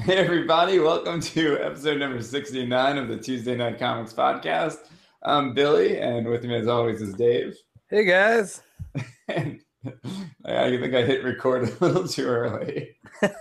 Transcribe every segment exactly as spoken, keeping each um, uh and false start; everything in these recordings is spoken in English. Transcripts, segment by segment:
Hey everybody, welcome to episode number sixty-nine of the Tuesday Night Comics podcast. I'm Billy, and with me as always is Dave. Hey guys. And I think I hit record a little too early.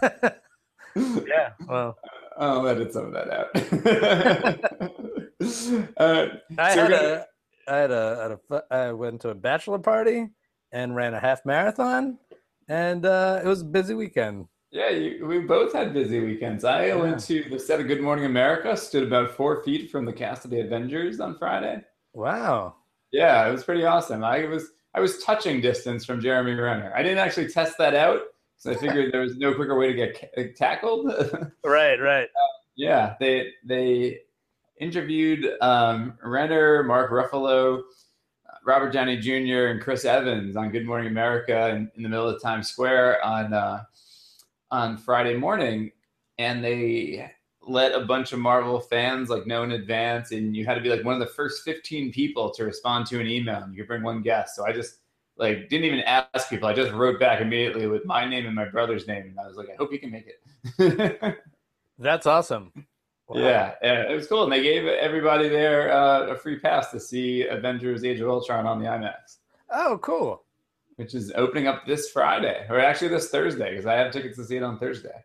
Yeah, well, I'll edit some of that out. uh, I so had gonna, a, I had a, had a, fu- I went to a bachelor party and ran a half marathon, and uh, it was a busy weekend. yeah, you, we both had busy weekends. I Yeah. went to the set of Good Morning America, stood about four feet from the cast of the Avengers on Friday. Wow. Yeah, it was pretty awesome. I was I was touching distance from Jeremy Renner. I didn't actually test that out because I figured there was no quicker way to get ca- tackled. Right, right. Yeah, they they interviewed um, Renner, Mark Ruffalo, Robert Downey Junior, and Chris Evans on Good Morning America in, in the middle of Times Square on uh, on Friday morning, and they let a bunch of Marvel fans like know in advance, and you had to be like one of the first fifteen people to respond to an email, and you could bring one guest. So I just like didn't even ask people. I just wrote back immediately with my name and my brother's name, and I was like, I hope you can make it. That's awesome. Wow. Yeah, yeah, it was cool, and they gave everybody there uh, a free pass to see Avengers: Age of Ultron on the IMAX, Oh, cool. which is opening up this Friday, or actually this Thursday, because I have tickets to see it on Thursday.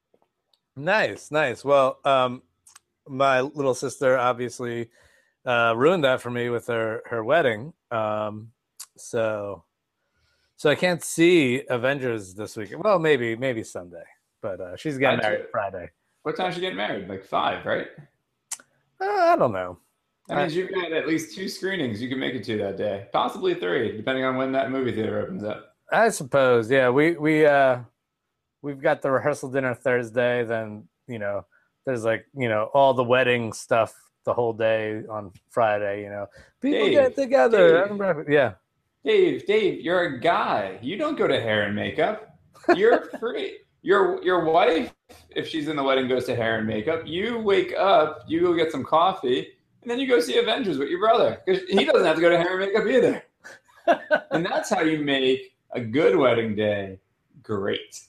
Nice, nice. Well, um, my little sister obviously uh, ruined that for me with her her wedding. Um, so, so I can't see Avengers this weekend. Well, maybe maybe Sunday, but uh, she's getting I married t- Friday. what time should you get married? Like five, right? Uh, I don't know. That I, means you've got at least two screenings you can make it to that day, possibly three, depending on when that movie theater opens up. I suppose, yeah. We we uh we've got the rehearsal dinner Thursday. Then you know, there's like you know all the wedding stuff the whole day on Friday. You know, people Dave, get together. Dave, Yeah. Dave, Dave, you're a guy. You don't go to hair and makeup. You're free. Your your wife, if she's in the wedding, goes to hair and makeup. You wake up, you go get some coffee, and then you go see Avengers with your brother because he doesn't have to go to hair and makeup either. And that's how you make a good wedding day great.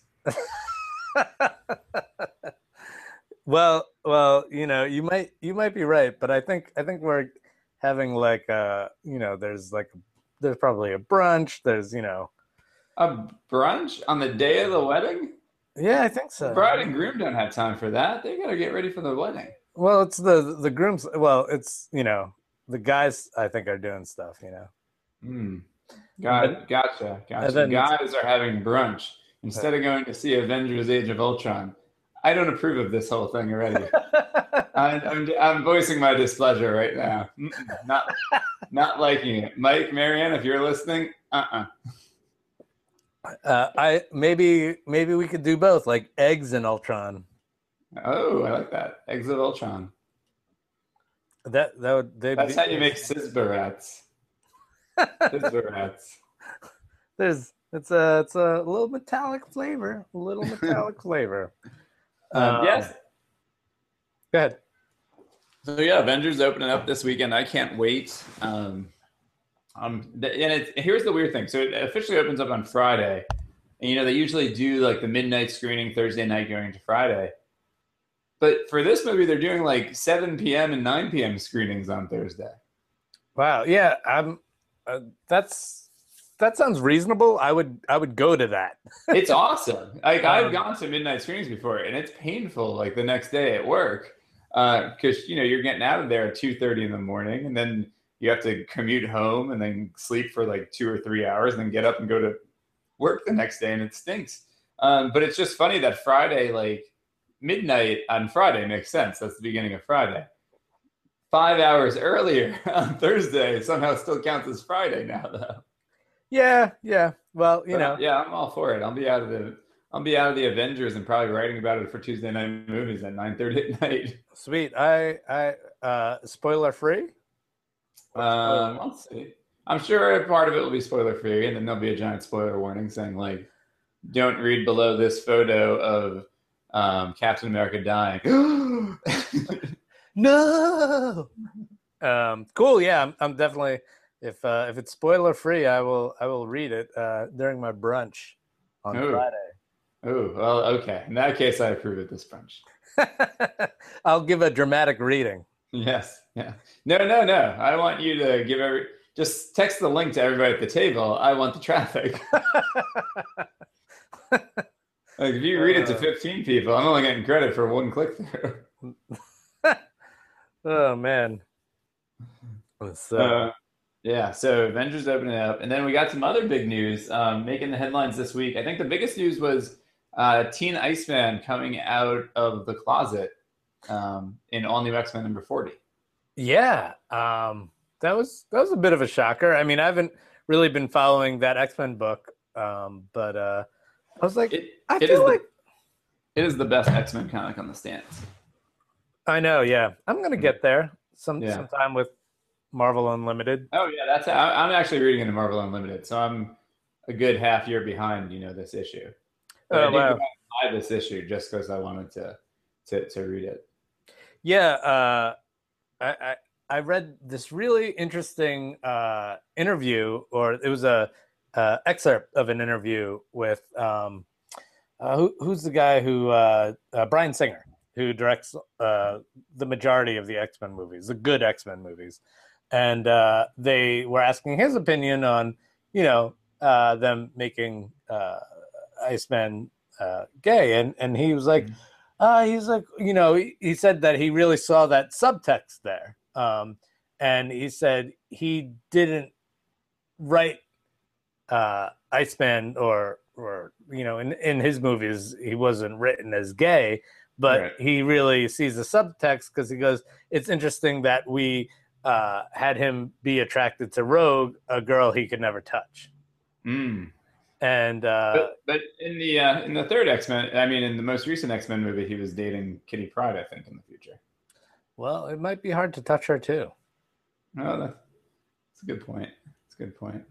Well, well, you know, you might you might be right, but I think I think we're having like uh you know, there's like there's probably a brunch. There's you know, A brunch on the day of the wedding? yeah, I think The so. bride and groom don't have time for that. They gotta get ready for the wedding. Well, it's the the grooms. Well, it's you know the guys I think are doing stuff. You know, Hmm. and then, Got gotcha, and gotcha. then Guys are having brunch instead of going to see Avengers: Age of Ultron. I don't approve of this whole thing already. I'm, I'm, I'm voicing my displeasure right now. Mm-mm, not not liking it. Mike, Marianne, if you're listening, uh-uh. uh, I maybe maybe we could do both, like eggs and Ultron. Oh, I like that. Eggs of Ultron. That that would they'd That's be. how you make Sizbarats. Sizbarats. There's it's a it's a little metallic flavor, a little metallic flavor. Um, Um, yes. Go ahead. So yeah, Avengers opening up this weekend. I can't wait. Um, um, the, and it, here's the weird thing. So it officially opens up on Friday, and you know they usually do like the midnight screening Thursday night going into Friday. But for this movie, they're doing like seven p.m. and nine p.m. screenings on Thursday. Wow. Yeah. I'm. Uh, that's that sounds reasonable. I would I would go to that. It's awesome. Like I've Um, gone to midnight screenings before, and it's painful. Like the next day at work, because uh, you know you're getting out of there at two thirty in the morning, and then you have to commute home, and then sleep for like two or three hours, and then get up and go to work the next day, and it stinks. Um, but it's just funny that Friday, like midnight on Friday, makes sense. That's the beginning of Friday. Five hours earlier on Thursday somehow still counts as Friday now, though. yeah. Yeah. Well, you But know. yeah, I'm all for it. I'll be out of the I'll be out of the Avengers and probably writing about it for Tuesday night movies at nine thirty at night. Sweet. I I uh spoiler free. Um, let's see. I'm sure part of it will be spoiler free, and then there'll be a giant spoiler warning saying like, "Don't read below this photo of um, Captain America dying." No. Um, cool. Yeah, I'm, I'm definitely. If uh, if it's spoiler free, I will I will read it uh, during my brunch on Oh, Friday. Oh, well, okay. In that case, I approve of this bunch. I'll give a dramatic reading. Yes. Yeah. No, no, no. I want you to give every just text the link to everybody at the table. I want the traffic. Like if you read it to Uh, fifteen people, I'm only getting credit for one click through. oh man. So Uh, yeah, so Avengers opening up, and then we got some other big news um, making the headlines this week. I think the biggest news was uh, Teen Iceman coming out of the closet um, in All New X-Men number forty. yeah, um, that was that was a bit of a shocker. I mean, I haven't really been following that X-Men book, um, but uh, I was like, It I it is feel the like it is the best X-Men comic on the stands. I know. Yeah, I'm gonna get there some Yeah. sometime with Marvel Unlimited. Oh yeah, that's I, I'm actually reading into Marvel Unlimited, so I'm a good half year behind, you know, this issue. But I Oh did go wow. out and buy this issue just because I wanted to to to read it. Yeah, uh, I, I I read this really interesting uh, interview, or it was a uh, excerpt of an interview with um, uh, who, who's the guy who uh, uh, Brian Singer, who directs uh, the majority of the X Men movies, the good X Men movies, and uh, they were asking his opinion on you know uh, them making uh, Iceman uh, gay, and and he was like. Mhm. Uh, he's like, you know, he, he said that he really saw that subtext there. Um, and he said he didn't write uh, Iceman or, or, you know, in, in his movies, he wasn't written as gay, but Right. he really sees the subtext because he goes, it's interesting that we uh, had him be attracted to Rogue, a girl he could never touch. Mm. And uh, But but in the uh, in the third X Men, I mean, in the most recent X Men movie, he was dating Kitty Pryde, I think, in the future. well, it might be hard to touch her too. Oh, that's, that's a good point. That's a good point.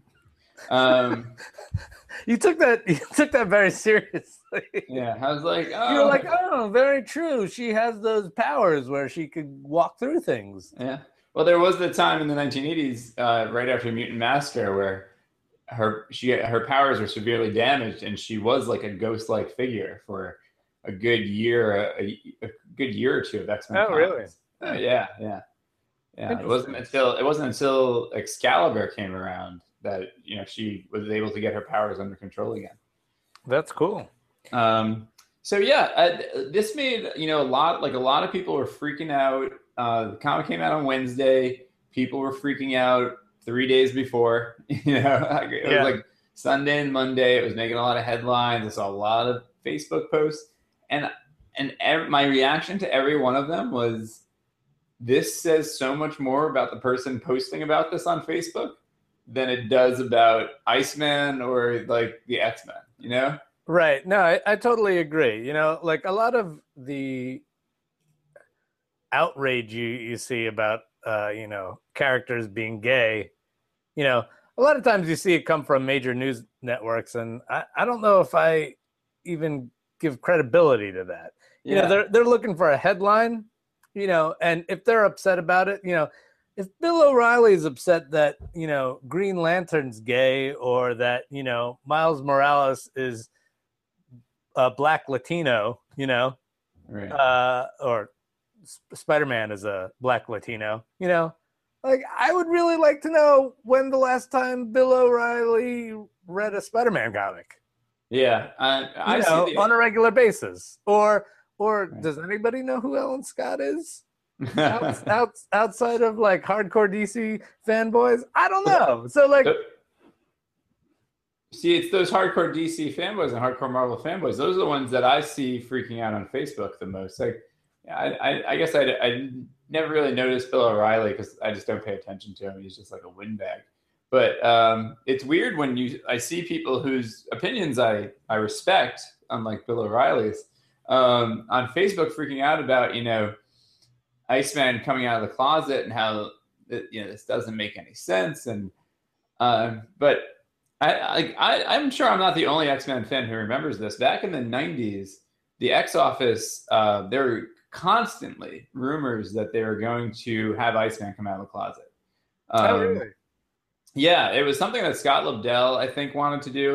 Um, You took that. You took that very seriously. yeah, I was like, You're oh, like, oh, very true. She has those powers where she could walk through things. yeah. Well, there was the time in the nineteen eighties, uh, right after Mutant Massacre, where her she her powers were severely damaged, and she was like a ghost-like figure for a good year, a, a good year or two of X Men Oh, really? comics. Uh, yeah, yeah. Yeah, it wasn't Interesting. until it wasn't until Excalibur came around that you know she was able to get her powers under control again. That's cool. Um, so yeah, uh, this made you know a lot like a lot of people were freaking out. Uh, the comic came out on Wednesday. People were freaking out three days before. You know, like, it was Yeah. like Sunday and Monday. It was making a lot of headlines. I saw a lot of Facebook posts, and and ev- my reaction to every one of them was this says so much more about the person posting about this on Facebook than it does about Iceman or like the X-Men, you know? Right. No, I, I totally agree. You know, like a lot of the outrage you, you see about, uh, you know, characters being gay, you know, a lot of times you see it come from major news networks. And I, I don't know if I even give credibility to that. You know, Yeah. they're, they're looking for a headline, you know, and if they're upset about it, you know, if Bill O'Reilly is upset that, you know, Green Lantern's gay or that, you know, Miles Morales is a black Latino, you know, Right. uh, or Sp- Spider-Man is a black Latino, you know, like I would really like to know when the last time Bill O'Reilly read a Spider-Man comic, Yeah. I, I you see know, the. on a regular basis, or or Right. does anybody know who Ellen Scott is? Out, out, outside of like hardcore D C fanboys, I don't know. So like, See, it's those hardcore D C fanboys and hardcore Marvel fanboys. Those are the ones that I see freaking out on Facebook the most. Like, I, I, I guess I, I never really noticed Bill O'Reilly because I just don't pay attention to him. He's just like a windbag. But um, it's weird when you I see people whose opinions I, I respect, unlike Bill O'Reilly's, um, on Facebook freaking out about, you know, Iceman coming out of the closet and how, you know, this doesn't make any sense. And uh, but I, I, I'm sure I'm not the only X-Men fan who remembers this. Back in the nineties, the X-Office, uh, there were constantly rumors that they were going to have Iceman come out of the closet. oh Um, really? yeah, it was something that Scott Lobdell, I think, wanted to do.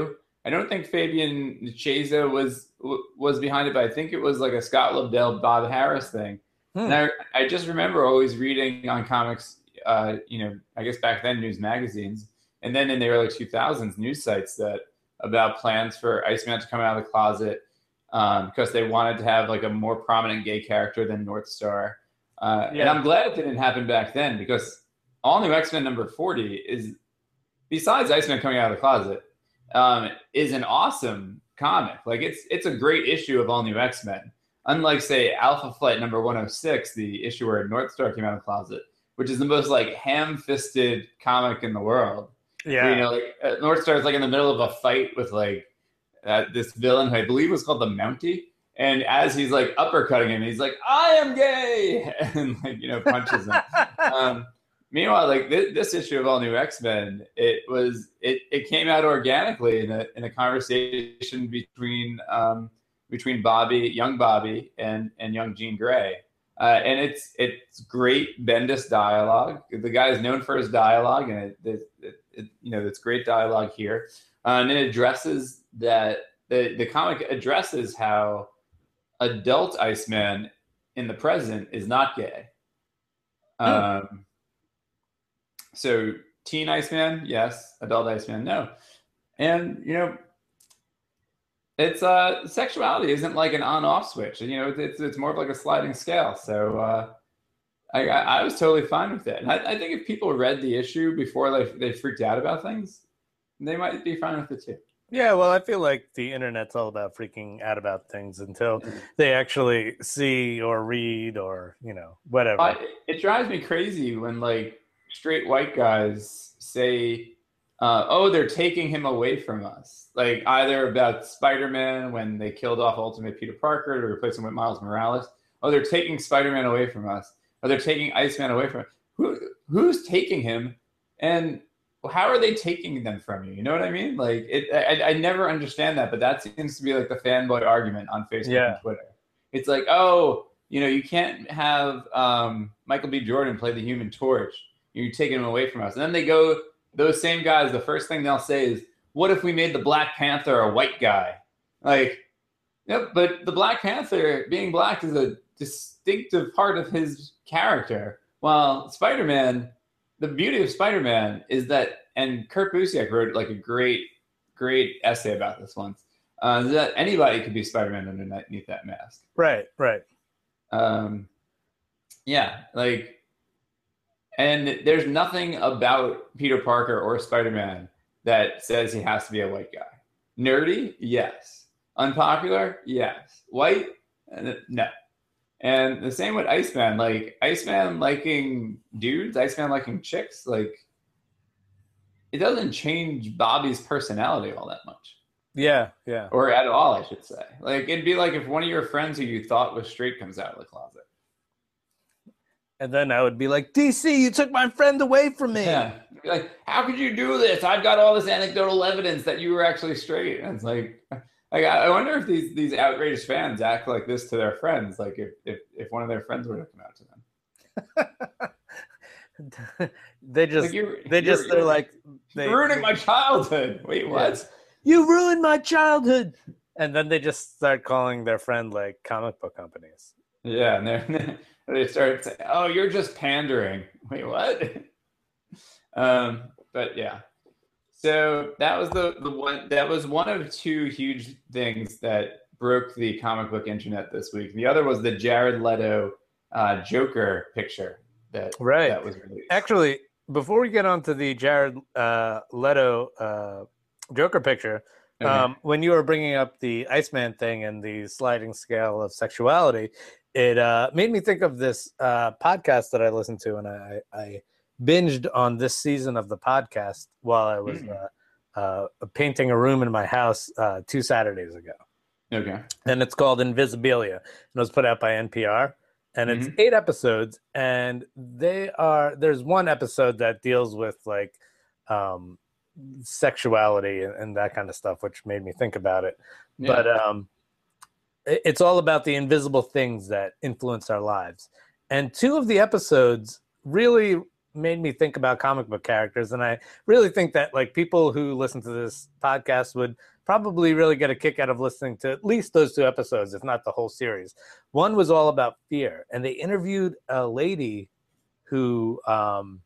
I don't think Fabian Nicieza was was behind it, but I think it was like a Scott Lobdell, Bob Harras thing. Hmm. And I I just remember always reading on comics, uh, you know, I guess back then news magazines, and then in the early two thousands news sites that about plans for Iceman to come out of the closet um, because they wanted to have like a more prominent gay character than Northstar. Uh, yeah. And I'm glad it didn't happen back then, because All New X-Men number forty is, besides Iceman coming out of the closet, um, is an awesome comic. Like it's it's a great issue of All New X-Men. Unlike, say, Alpha Flight number one oh six, the issue where Northstar came out of the closet, which is the most like ham-fisted comic in the world. Yeah, where, you know, like uh, Northstar is like in the middle of a fight with like uh, this villain who I believe was called the Mountie, and as he's like uppercutting him, he's like, "I am gay," and like, you know, punches him. um, meanwhile, like this, this issue of All New X-Men, it was it it came out organically in a in a conversation between um, between Bobby, young Bobby, and and young Jean Grey. Uh, and it's it's great Bendis dialogue. The guy is known for his dialogue, and it, it, it, it you know it's great dialogue here. Uh, and it addresses that the the comic addresses how adult Iceman in the present is not gay. Um, hmm. So teen Iceman, yes. Adult Iceman, no. And you know, it's uh sexuality isn't like an on-off switch. You know, it's it's more of like a sliding scale. So uh, I I was totally fine with it. And I, I think if people read the issue before they they freaked out about things, they might be fine with it too. Yeah, well, I feel like the internet's all about freaking out about things until they actually see or read or, you know, whatever. Uh, it drives me crazy when like straight white guys say, uh, oh, they're taking him away from us. Like either about Spider-Man when they killed off Ultimate Peter Parker to replace him with Miles Morales. Oh, they're taking Spider-Man away from us. Or they're taking Iceman away from us. Who, who's taking him? And how are they taking them from you? You know what I mean? Like, it, I, I never understand that, but that seems to be like the fanboy argument on Facebook yeah. and Twitter. It's like, oh, you know, you can't have um, Michael B. Jordan play the Human Torch. You're taking him away from us. And then they go, those same guys, the first thing they'll say is, what if we made the Black Panther a white guy? Like, yep, but the Black Panther, being black, is a distinctive part of his character. While Spider-Man, the beauty of Spider-Man is that, and Kurt Busiek wrote like a great, great essay about this once, uh, that anybody could be Spider-Man underneath that mask. Right, right. Um, yeah, like, and there's nothing about Peter Parker or Spider-Man that says he has to be a white guy. Nerdy? Yes. Unpopular? Yes. White? No. And the same with Iceman. Like, Iceman liking dudes, Iceman liking chicks, like, it doesn't change Bobby's personality all that much. Yeah, yeah. Or at all, I should say. Like, it'd be like if one of your friends who you thought was straight comes out of the closet. And then I would be like, D C, you took my friend away from me. Yeah. Like, how could you do this? I've got all this anecdotal evidence that you were actually straight. And it's like, like I wonder if these these outrageous fans act like this to their friends. Like if if, if one of their friends were to come out to them. they just, like you're, they just, you're, they're you're like, they, ruining my childhood. Wait, what? Yeah. You ruined my childhood. And then they just start calling their friend like comic book companies. Yeah. And they're, they start saying, oh, you're just pandering. Wait, what? um, but yeah. So that was the, the one that was one of two huge things that broke the comic book internet this week. The other was the Jared Leto uh, Joker picture that, right. that was released. Actually, before we get on to the Jared uh, Leto uh, Joker picture, okay. um, when you were bringing up the Iceman thing and the sliding scale of sexuality, it uh, made me think of this uh, podcast that I listened to, and I, I binged on this season of the podcast while I was mm. uh, uh, painting a room in my house uh, two Saturdays ago. Okay. And it's called Invisibilia. And it was put out by N P R. And it's mm-hmm. eight episodes. And they are, there's one episode that deals with like um, sexuality and, and that kind of stuff, which made me think about it. Yeah. But um, it, it's all about the invisible things that influence our lives. And two of the episodes really made me think about comic book characters. And I really think that like people who listen to this podcast would probably really get a kick out of listening to at least those two episodes, if not the whole series. One was all about fear, and they interviewed a lady who um,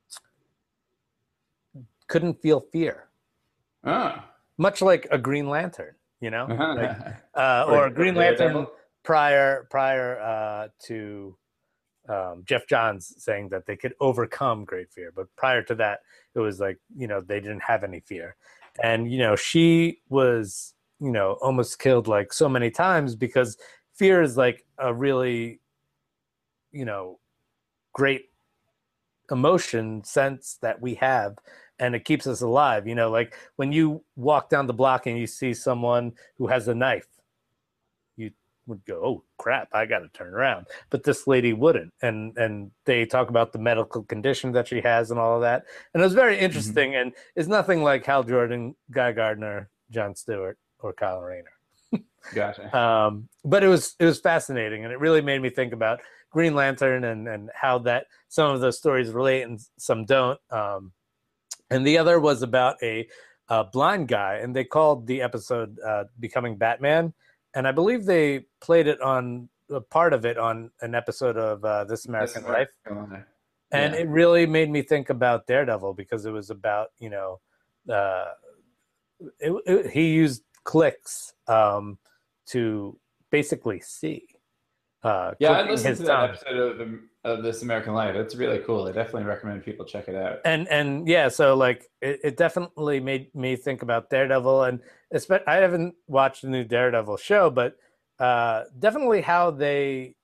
couldn't feel fear, Oh. much like a Green Lantern, you know, like, uh, or, or a Green Lantern Daredevil? prior prior uh, to um, Jeff Johns saying that they could overcome great fear. But prior to that, it was like, you know, they didn't have any fear. And, you know, she was, you know, almost killed like so many times because fear is like a really, you know, great emotion sense that we have, and it keeps us alive. You know, like when you walk down the block and you see someone who has a knife, you would go, oh crap, I got to turn around. But this lady wouldn't. And and they talk about the medical condition that she has and all of that. And it was very interesting. Mm-hmm. And it's nothing like Hal Jordan, Guy Gardner, Jon Stewart, or Kyle Rayner. Gotcha. Um, but it was it was fascinating, and it really made me think about Green Lantern and and how that some of those stories relate and some don't. Um, and the other was about a, a blind guy, and they called the episode uh, "Becoming Batman." And I believe they played it on a part of it on an episode of uh, This American Life. Life. And yeah. It really made me think about Daredevil, because it was about, you know, uh, it, it, he used clicks um, to basically see. Uh, yeah, I listened to that tongue. episode of, of This American Life. It's really cool. I definitely recommend people check it out. And and yeah, so like it, it definitely made me think about Daredevil, and I haven't watched the new Daredevil show, but uh, definitely how they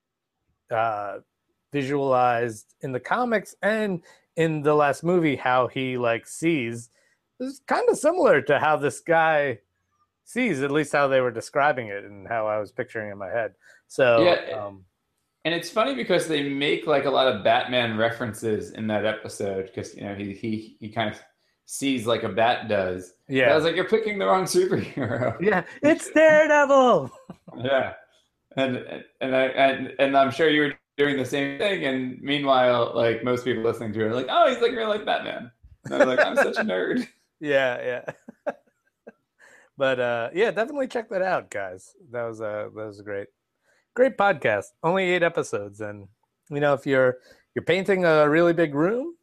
uh, visualized in the comics and in the last movie how he like sees is kind of similar to how this guy sees, at least how they were describing it and how I was picturing it in my head. So yeah, um, and it's funny because they make like a lot of Batman references in that episode, because you know he he he kind of sees like a bat does. Yeah, and I was like, you're picking the wrong superhero. Yeah, it's Daredevil. yeah, and and I and, and I'm sure you were doing the same thing. And meanwhile, like most people listening to it are like, oh, he's like real life Batman. And I was like, I'm such a nerd. Yeah, yeah. But uh, yeah, definitely check that out, guys. That was a that was a great, great podcast. Only eight episodes, and you know, if you're you're painting a really big room,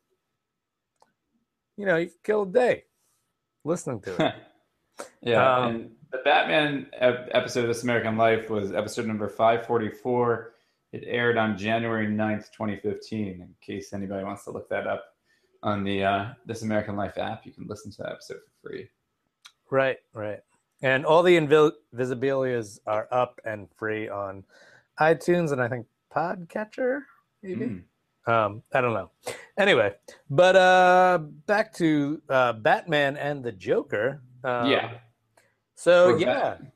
you know, you can kill a day listening to it. yeah, um, and the Batman episode of This American Life was episode number five forty-four. It aired on January ninth, twenty fifteen. In case anybody wants to look that up on the uh, This American Life app, you can listen to that episode for free. Right, right. And all the Invisibilias are up and free on iTunes and I think Podcatcher, maybe? Mm. Um, I don't know. Anyway, but uh, back to uh, Batman and the Joker. Um, yeah. So, or yeah. Batman.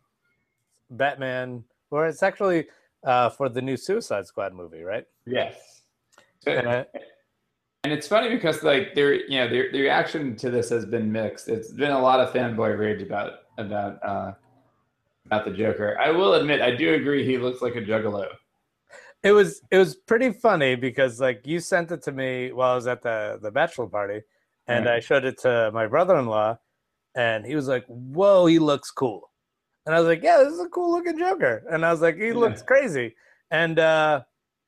Batman, or it's actually uh, for the new Suicide Squad movie, right? Yes. Uh, And it's funny because like there, you know, the, the reaction to this has been mixed. It's been a lot of fanboy rage about about uh, about the Joker. I will admit, I do agree he looks like a juggalo. It was it was pretty funny because like you sent it to me while I was at the the bachelor party, and right. I showed it to my brother-in-law, and he was like, "Whoa, he looks cool," and I was like, "Yeah, this is a cool looking Joker," and I was like, "He yeah. looks crazy," and uh,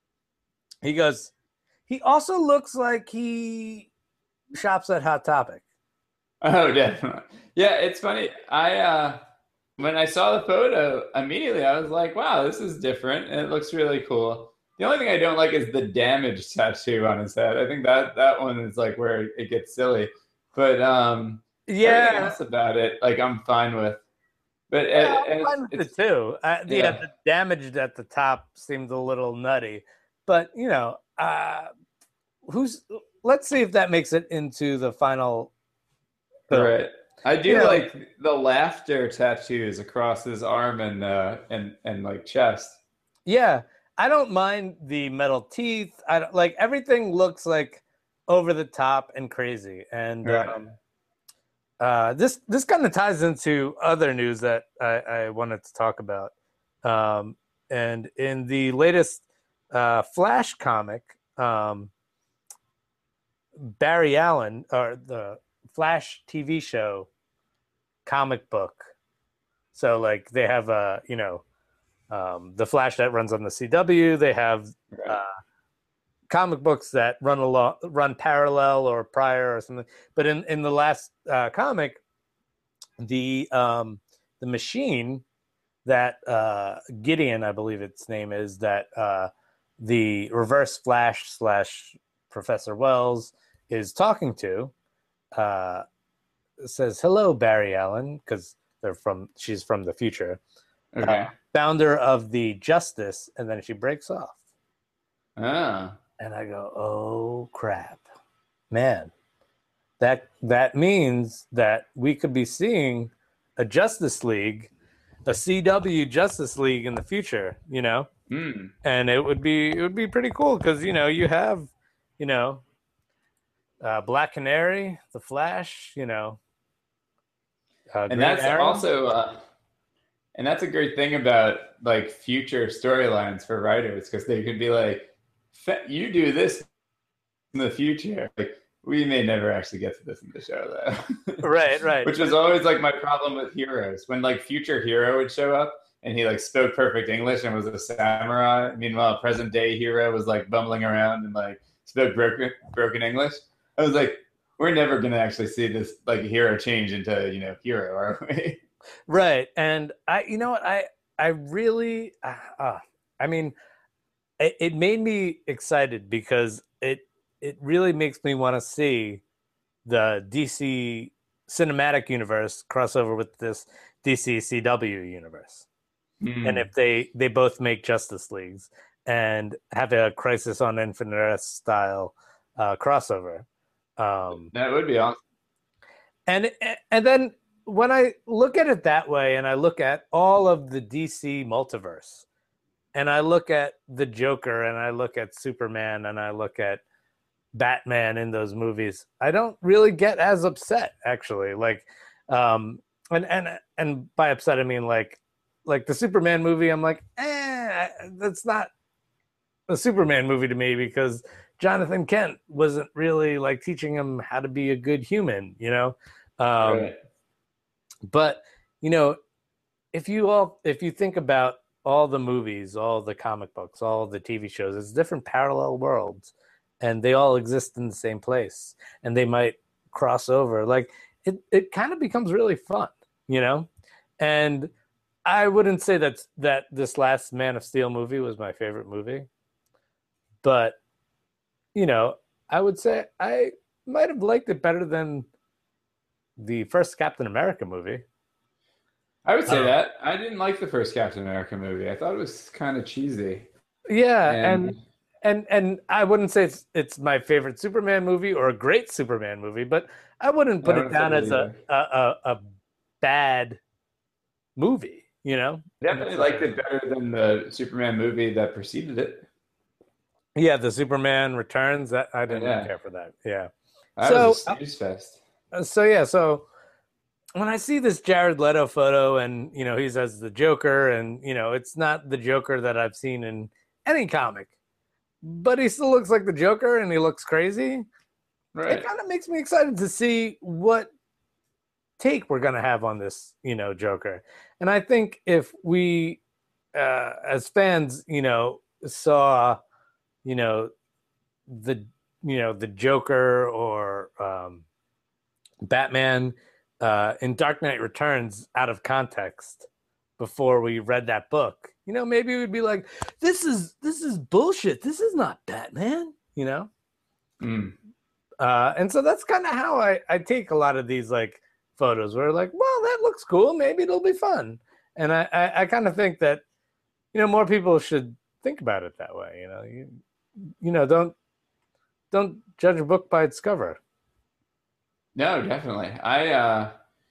he goes. He also looks like he shops at Hot Topic. Oh, definitely. Yeah, it's funny. I uh, when I saw the photo, immediately I was like, wow, this is different. And it looks really cool. The only thing I don't like is the damage tattoo on his head. I think that that one is like where it gets silly. But um, yeah, everything else about it, like I'm fine with. But yeah, it, I'm fine with it too. Uh, yeah. yeah, the damage at the top seemed a little nutty. But, you know, uh, who's let's see if that makes it into the final film. Right. I do yeah. like the laughter tattoos across his arm and uh and and like chest. Yeah, I don't mind the metal teeth. I don't like everything looks like over the top and crazy. And right. um uh this this kind of ties into other news that I, I wanted to talk about. Um and in the latest uh Flash comic, um Barry Allen, or the Flash T V show, comic book. So like they have a, you know, um, the Flash that runs on the C W. They have Right. uh, comic books that run along, run parallel or prior or something. But in, in the last uh, comic, the um, the machine that uh, Gideon, I believe its name is, that uh, the Reverse Flash slash Professor Wells is talking to, uh, says, "Hello, Barry Allen," because they're from she's from the future. Okay. Uh, founder of the Justice, and then she breaks off. Ah. And I go, "Oh crap, man! That that means that we could be seeing a Justice League, a C W Justice League in the future, you know." Mm. And it would be it would be pretty cool because you know you have, you know, uh, Black Canary, the Flash, you know, uh, And Green that's Arrow. also, uh, and that's a great thing about like future storylines for writers because they could be like, you do this in the future. Like we may never actually get to this in the show though. Right, right. Which was always like my problem with heroes when like future hero would show up and he like spoke perfect English and was a samurai. Meanwhile, present day hero was like bumbling around and like spoke broken broken English. I was like, we're never gonna actually see this like hero change into, you know, hero, are we? Right. And I, you know what, I, I really, uh, uh, I mean, it, it made me excited because it, it really makes me want to see the D C cinematic universe crossover with this D C C W universe. Mm. And if they, they both make Justice Leagues and have a Crisis on Infinite Earth style uh, crossover. Um, that would be awesome. And and then when I look at it that way, and I look at all of the D C multiverse, and I look at the Joker, and I look at Superman, and I look at Batman in those movies, I don't really get as upset, actually. Like, um, and and and by upset I mean like, like the Superman movie. I'm like, eh, that's not a Superman movie to me because Jonathan Kent wasn't really like teaching him how to be a good human, you know. Um, right. But you know, if you all if you think about all the movies, all the comic books, all the T V shows, it's different parallel worlds, and they all exist in the same place, and they might cross over. Like it, it kind of becomes really fun, you know. And I wouldn't say that that this last Man of Steel movie was my favorite movie, but you know, I would say I might have liked it better than the first Captain America movie. I would say Um, that. I didn't like the first Captain America movie. I thought it was kind of cheesy. Yeah, And, and and and I wouldn't say it's it's my favorite Superman movie or a great Superman movie, but I wouldn't I put it wouldn't say down that as a either. a, a, a bad movie, you know? Definitely liked it better than the Superman movie that preceded it. Yeah, the Superman Returns. That I didn't Yeah. care for that. Yeah. That So was a snooze fest. uh, so yeah, so when I see this Jared Leto photo and you know he's as the Joker and you know it's not the Joker that I've seen in any comic, but he still looks like the Joker and he looks crazy. Right. It kind of makes me excited to see what take we're gonna have on this, you know, Joker. And I think if we, uh, as fans, you know, saw, you know, the you know the Joker or um, Batman uh, in Dark Knight Returns out of context before we read that book, you know, maybe we'd be like, "This is this is bullshit. This is not Batman," you know. Mm. Uh, and so that's kind of how I, I take a lot of these like photos where like, well, that looks cool. Maybe it'll be fun. And I, I, I kind of think that, you know, more people should think about it that way. You know, you, you know, don't, don't judge a book by its cover. No, definitely. I, uh,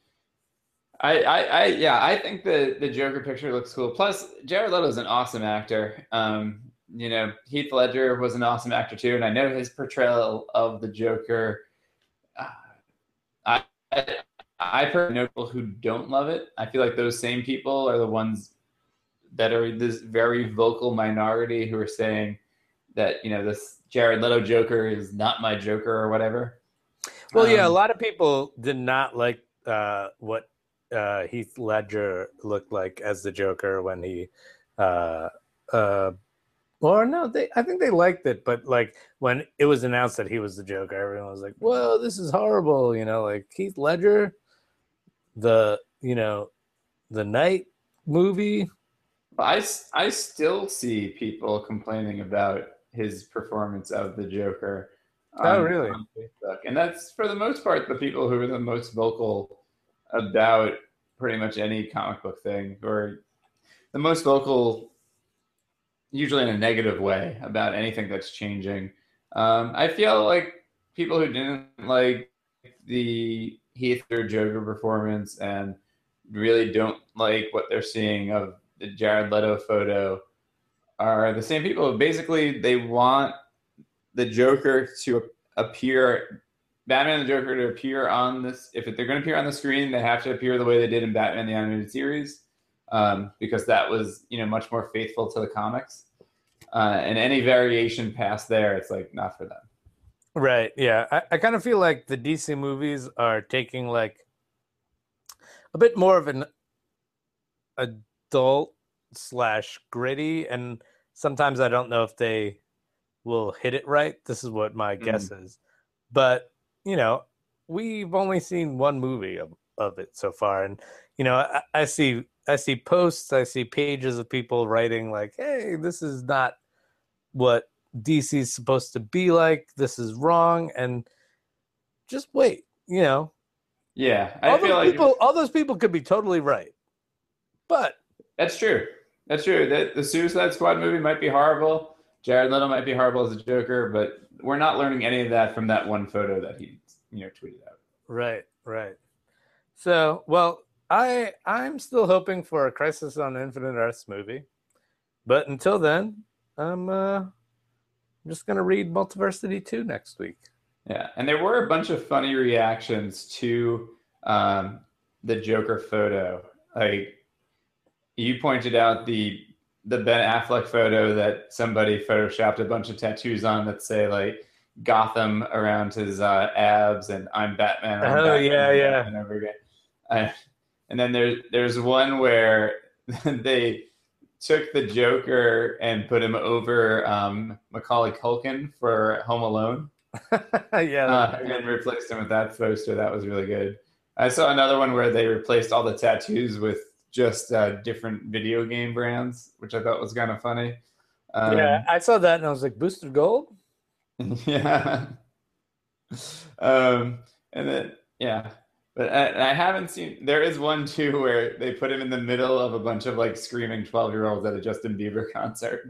I, I, I, yeah, I think the the Joker picture looks cool. Plus, Jared Leto is an awesome actor. Um, you know, Heath Ledger was an awesome actor too, and I know his portrayal of the Joker. Uh, I, I, I've heard no people who don't love it. I feel like those same people are the ones that are this very vocal minority who are saying that you know this Jared Leto Joker is not my Joker or whatever. Well, yeah, a Um, lot of people did not like uh, what uh, Heath Ledger looked like as the Joker when he, uh, uh, or no, they I think they liked it, but like when it was announced that he was the Joker, everyone was like, "Whoa, this is horrible!" You know, like Heath Ledger, the you know, the Night movie. I, I still see people complaining about his performance of the Joker on, Oh, really? on Facebook. And that's, for the most part, the people who are the most vocal about pretty much any comic book thing, or the most vocal, usually in a negative way, about anything that's changing. Um, I feel like people who didn't like the Heath Ledger Joker performance and really don't like what they're seeing of the Jared Leto photo are the same people who basically they want the Joker to appear, Batman and the Joker to appear on this. If they're going to appear on the screen, they have to appear the way they did in Batman the Animated Series, um, because that was, you know, much more faithful to the comics. Uh, and any variation past there, it's like not for them. Right. Yeah. I, I kind of feel like the D C movies are taking like a bit more of an adult slash gritty, and sometimes I don't know if they will hit it right. This is what my mm. guess is. But, you know, we've only seen one movie of, of it so far. And, you know, I, I see I see posts, I see pages of people writing like, hey, this is not what D C is supposed to be like. This is wrong. And just wait, you know. Yeah. I all feel those like people all those people could be totally right. But that's true. That's true. The, the Suicide Squad movie might be horrible. Jared Leto might be horrible as a Joker, but we're not learning any of that from that one photo that he, you know, tweeted out. Right, right. So, well, I I'm still hoping for a Crisis on Infinite Earths movie, but until then, I'm uh, I'm just gonna read Multiversity two next week. Yeah, and there were a bunch of funny reactions to um, the Joker photo. Like you pointed out the the Ben Affleck photo that somebody photoshopped a bunch of tattoos on that say like Gotham around his uh, abs and I'm Batman. I'm oh Batman, yeah, I'm yeah. Batman over again. Uh, and then there's there's one where they took the Joker and put him over um, Macaulay Culkin for Home Alone. yeah, uh, and replaced him with that poster. That was really good. I saw another one where they replaced all the tattoos with just uh, different video game brands, which I thought was kind of funny. Um, yeah, I saw that and I was like, Booster Gold? Yeah. um, and then, yeah. But I, I haven't seen, there is one too where they put him in the middle of a bunch of like screaming twelve year olds at a Justin Bieber concert.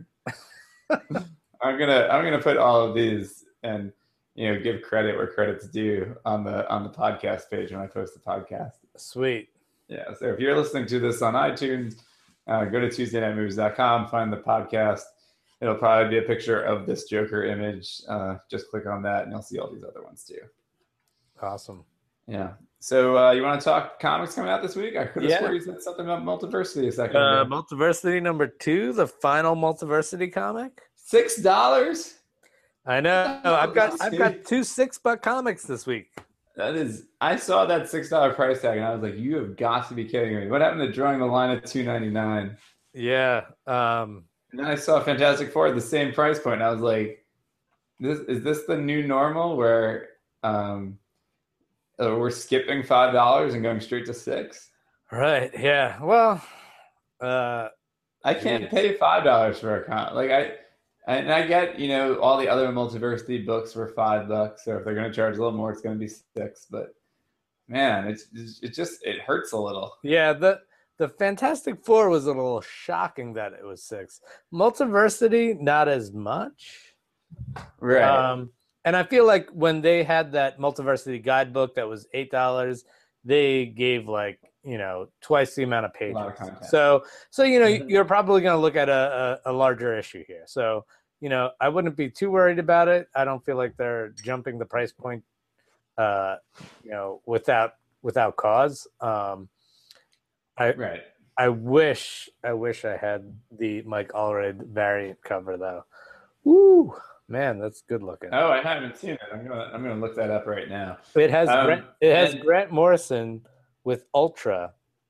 I'm going to, I'm going to put all of these and, you know, give credit where credit's due on the, on the podcast page when I post the podcast. Sweet. Yeah, so if you're listening to this on iTunes, uh, go to Tuesday Night Movies dot com, find the podcast. It'll probably be a picture of this Joker image. Uh, just click on that, and you'll see all these other ones too. Awesome. Yeah. So uh, you want to talk comics coming out this week? I could have yeah. sworn you said something about Multiversity a second uh, ago. Multiversity number two, the final Multiversity comic. Six dollars. I know. I've got I've got two six buck comics this week. That is, I saw that six dollar price tag and I was like, you have got to be kidding me. What happened to drawing the line at two ninety nine? Yeah. Um, and then I saw Fantastic Four at the same price point. And I was like, this is this the new normal where um, uh, we're skipping five dollars and going straight to six? Right. Yeah. Well, uh, I can't pay five dollars for a comic. Like I. And I get, you know, all the other Multiversity books were five bucks. So if they're going to charge a little more, it's going to be six. But man, it's it just it hurts a little. Yeah, the the Fantastic Four was a little shocking that it was six. Multiversity, not as much. Right. Um, and I feel like when they had that Multiversity guidebook that was eight dollars, they gave like, you know, twice the amount of pages. Of so, so you know, you're probably going to look at a, a, a larger issue here. So, you know, I wouldn't be too worried about it. I don't feel like they're jumping the price point, uh, you know, without without cause. Um, I right. I wish I wish I had the Mike Allred variant cover though. Woo, man, that's good looking. Oh, I haven't seen it. I'm gonna I'm gonna look that up right now. It has um, Grant, it has and- Grant Morrison with Ultra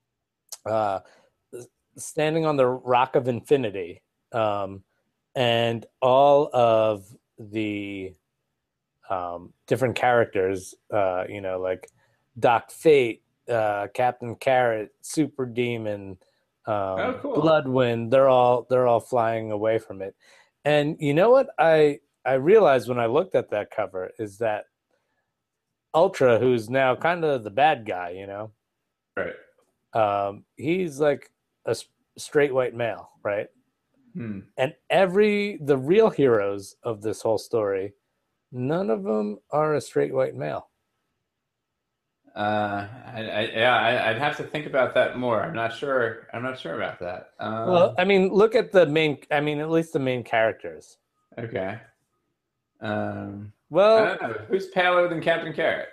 uh, standing on the Rock of Infinity, um, and all of the um, different characters, uh, you know, like Doc Fate, uh, Captain Carrot, Super Demon, Oh, um, cool. Bloodwind. They're all they're all flying away from it. And you know what I I realized when I looked at that cover is that Ultra, who's now kind of the bad guy, you know, Right. um, he's like a straight white male, right? Hmm. And every the real heroes of this whole story, none of them are a straight white male. Uh, I, I, yeah, I, I'd have to think about that more. I'm not sure. I'm not sure about that. Well, Um, I mean, look at the main. I mean, at least the main characters. okay. Um, I Well, don't know. Who's paler than Captain Carrot?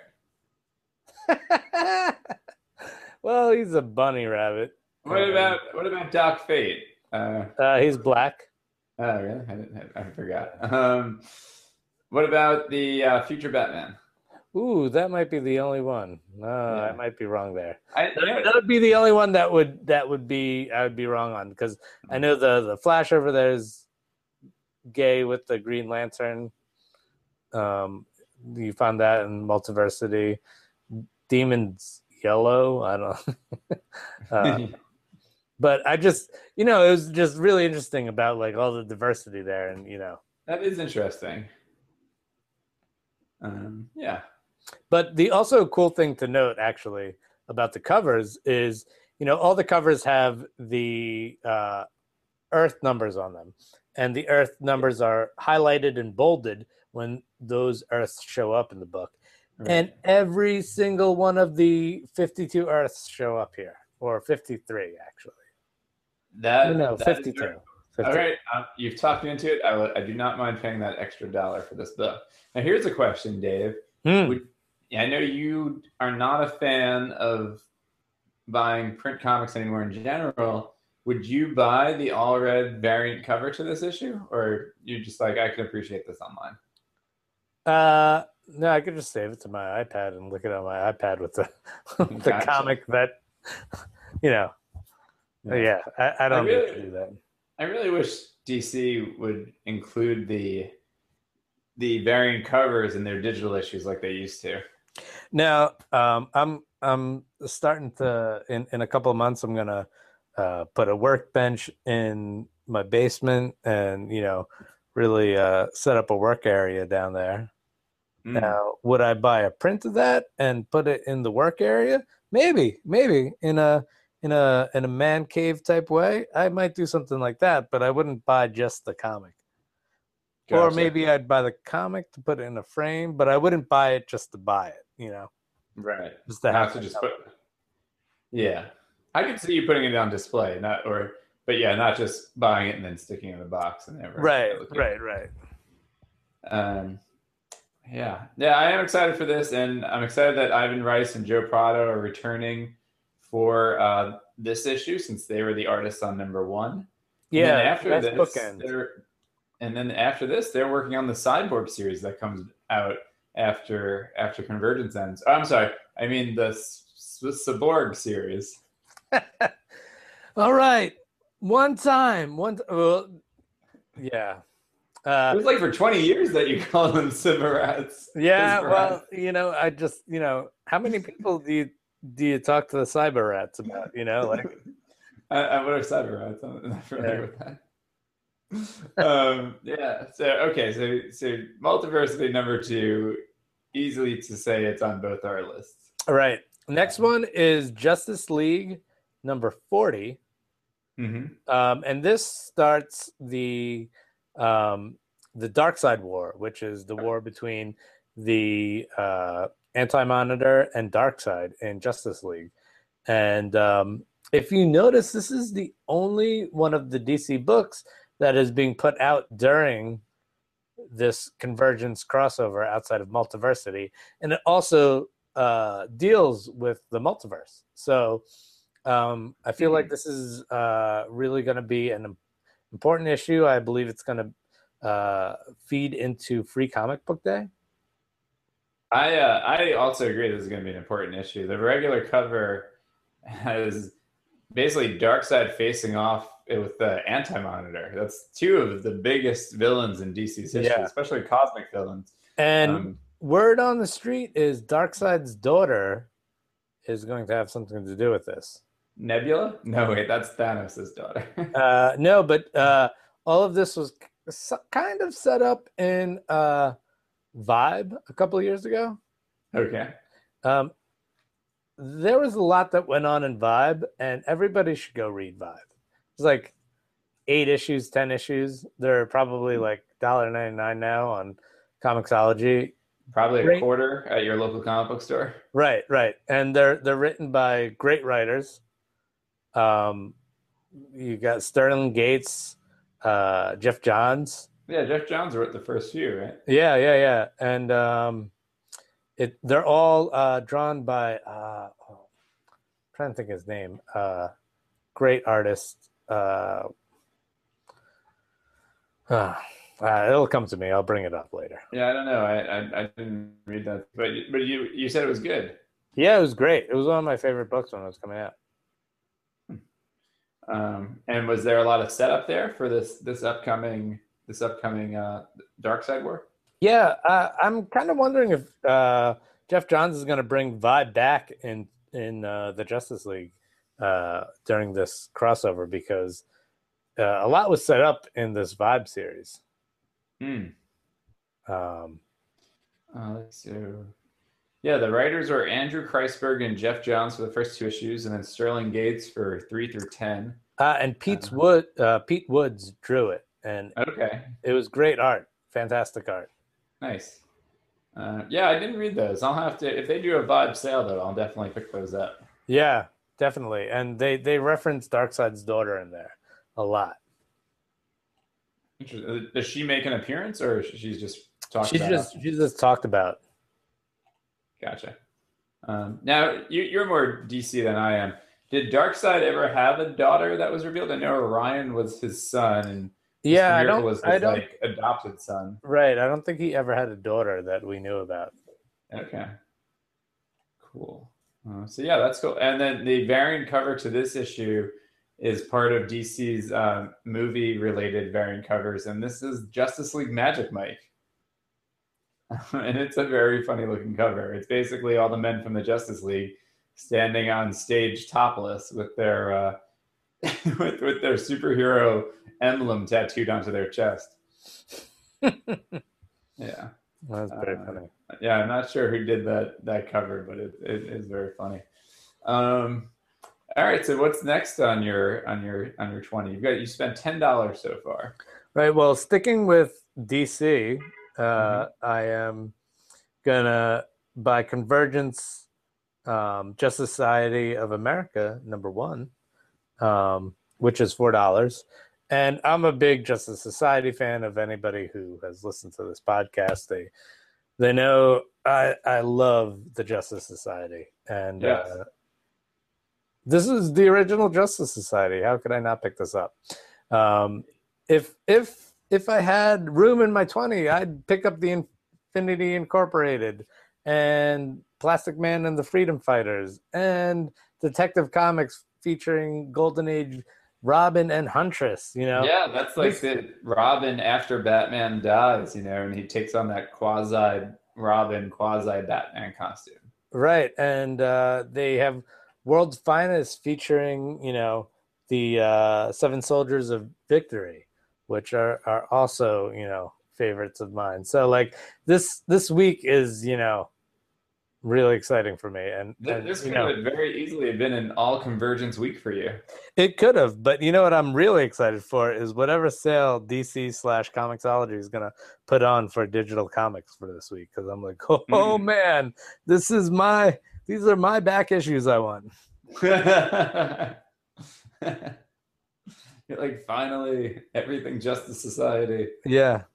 well, he's a bunny rabbit, What and about what about Doc Fate? Uh, uh, he's black. oh, really? I didn't. I, I forgot. Um, what about the uh, future Batman? Ooh, that might be the only one. No, I Yeah. might be wrong there. I, you That, know, that would be the only one that would that would be I would be wrong on because I know the the Flash over there is gay with the Green Lantern. Um, you found that in Multiversity. Demon's yellow. I don't. uh, but I just, you know, it was just really interesting about like all the diversity there, and you know. that is interesting. Um, yeah. But the also cool thing to note, actually, about the covers is, you know, all the covers have the uh, Earth numbers on them, and the Earth numbers are highlighted and bolded when those Earths show up in the book. Right. And every single one of the fifty-two Earths show up here, or fifty-three, actually. That No, that is fifty-two. very, fifty. all right. Um, you've talked me into it. I, will- I do not mind paying that extra dollar for this book. Now, here's a question, Dave. Hmm. Would I know you are not a fan of buying print comics anymore in general? Would you buy the all red variant cover to this issue, or you just like I can appreciate this online? Uh, no, I could just save it to my iPad and look at it on my iPad with the the Gotcha. comic that, you know. Yeah, yeah I, I don't I really, need to do that. I really wish D C would include the the variant covers in their digital issues like they used to. Now, um, I'm I'm starting to in in a couple of months. I'm gonna uh, put a workbench in my basement, and you know, really uh, set up a work area down there. Mm. Now, would I buy a print of that and put it in the work area? Maybe, maybe in a in a in a man cave type way. I might do something like that, but I wouldn't buy just the comic. Gotcha. Or maybe I'd buy the comic to put it in a frame, but I wouldn't buy it just to buy it, you know. Right. Just to Not have to to just put. Yeah, I could see you putting it on display, not or, but yeah, not just buying it and then sticking it in the box and never. Right, never right, right. Um, yeah, yeah, I am excited for this, and I'm excited that Ivan Rice and Joe Prado are returning for uh, this issue since they were the artists on number one. And Yeah, then after nice this, bookend. they're and then after this, they're working on the Cyborg series that comes out after after Convergence ends. Oh, I'm sorry, I mean the Cyborg series. All right, one time, one. Well, yeah. Uh, it was like for twenty years that you call them Cyberrats. Yeah, well, you know, I just, you know, how many people do you do you talk to the cyber rats about? You know, like I, I what are Cyberrats? I'm not familiar yeah. with that. um, yeah. So okay. So so Multiversity number two, easily to say it's on both our lists. All right. Next um, one is Justice League number forty, mm-hmm. um, and this starts the um, the Darkseid War, which is the war between the uh, Anti-Monitor and Darkseid in Justice League. And um, if you notice, this is the only one of the D C books that is being put out during this Convergence crossover outside of Multiversity. And it also uh, deals with the multiverse. So um, I feel mm-hmm. like this is uh, really going to be an important issue. I believe it's going to uh, feed into Free Comic Book Day. I uh, I also agree this is going to be an important issue. The regular cover has basically Darkseid facing off with the Anti-Monitor. That's two of the biggest villains in D C's history, Yeah. especially cosmic villains. And Um, word on the street is Darkseid's daughter is going to have something to do with this. Nebula? No, wait, that's Thanos' daughter. uh, no, but uh, all of this was kind of set up in uh, Vibe a couple of years ago. Okay. Um, there was a lot that went on in Vibe, and everybody should go read Vibe. It's like eight issues, ten issues. They're probably like one dollar ninety-nine now on Comixology. Probably a Great. quarter at your local comic book store. Right, right. And they're they're written by great writers. Um, you got Sterling Gates, uh, Jeff Johns. Yeah, Jeff Johns wrote the first few, right? Yeah, yeah, yeah. And um, it they're all uh, drawn by uh, oh, I'm trying to think of his name. Uh, great artist. Uh, uh, uh, it'll come to me. I'll bring it up later. Yeah, I don't know. I I, I didn't read that, but but you you said it was good. Yeah, it was great. It was one of my favorite books when it was coming out. Um, and was there a lot of setup there for this this upcoming this upcoming uh, Darkseid War? Yeah, uh, I'm kind of wondering if uh, Jeff Johns is going to bring Vibe back in in uh, the Justice League uh, during this crossover, because uh, a lot was set up in this Vibe series. Hmm. Um, uh, so, yeah, the writers were Andrew Kreisberg and Jeff Johns for the first two issues, and then Sterling Gates for three through ten. Uh, and Pete's uh, Wood, uh, Pete Woods drew it, and okay, it was great art, fantastic art. Nice. Uh, yeah, I didn't read those. I'll have to, if they do a Vibe sale though, I'll definitely pick those up. Yeah, definitely. And they they reference Darkseid's daughter in there a lot. Interesting. Does she make an appearance, or she's just talked She's about? just she's just talked about. Gotcha. Um, now you, you're more D C than I am. Did Darkseid ever have a daughter that was revealed? I know Orion was his son, and Yeah, I don't. was his I don't. like adopted son. Right. I don't think he ever had a daughter that we knew about. Okay. Cool. Uh, so yeah, that's cool. And then the variant cover to this issue is part of D C's uh, movie-related variant covers, and this is Justice League Magic Mike. And it's a very funny-looking cover. It's basically all the men from the Justice League standing on stage topless with their uh, with with their superhero emblem tattooed onto their chest. Yeah, That's very uh, funny. Yeah, I'm not sure who did that that cover, but it, it is very funny. Um, all right, so what's next on your on your on your twenty? You've got you spent ten dollars so far. Right. Well, sticking with D C, uh, Mhm. I am gonna buy Convergence, um, Justice Society of America number one, um, which is four dollars. And I'm a big Justice Society fan. Of anybody who has listened to this podcast, they they know I I love the Justice Society, and Yes. uh, this is the original Justice Society. How could I not pick this up? Um, if if if I had room in my twenty, I'd pick up the Infinity Incorporated and Plastic Man and the Freedom Fighters and Detective Comics featuring Golden Age Robin and Huntress. You know, Yeah, that's like This- the Robin after Batman dies, you know, and he takes on that quasi Robin, quasi Batman costume. right? And uh, they have World's Finest featuring, you know, the uh, Seven Soldiers of Victory, which are are also, you know, favorites of mine. So like this this week is, you know, really exciting for me. And, Th- and This you could know, have very easily have been an all convergence week for you. it could have, but you know what I'm really excited for is whatever sale D C slash Comixology is gonna put on for digital comics for this week, because I'm like, oh, oh Mm. man, this is my these are my back issues I want. You're like, finally, everything Justice Society. Yeah.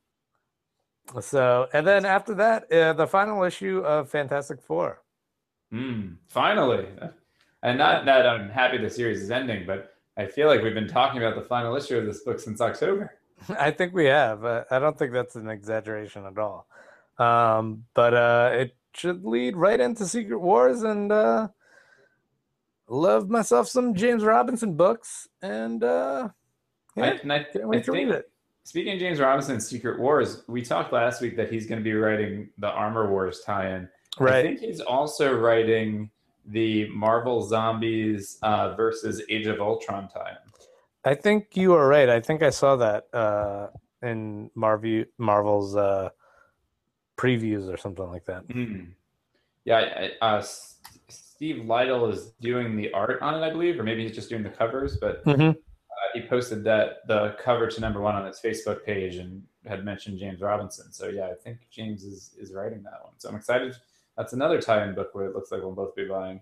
So, and then after that, uh, the final issue of Fantastic Four. Mm, finally. And not that I'm happy the series is ending, but I feel like we've been talking about the final issue of this book since October. I think we have. Uh, I don't think that's an exaggeration at all. Um, but uh, it should lead right into Secret Wars, and uh, love myself some James Robinson books, and uh, I, yeah, and I, can't I wait to read think, it. speaking of James Robinson's Secret Wars, we talked last week that he's going to be writing the Armor Wars tie-in. I Right. think he's also writing the Marvel Zombies uh, versus Age of Ultron tie-in. I think you are right. I think I saw that uh, in Marvel Marvel's uh, previews or something like that. Mm. Yeah, I, uh, Steve Lytle is doing the art on it, I believe, or maybe he's just doing the covers. But Mm-hmm. uh, he posted that the cover to number one on his Facebook page and had mentioned James Robinson. So yeah, I think James is is writing that one. So I'm excited. That's another tie-in book where it looks like we'll both be buying.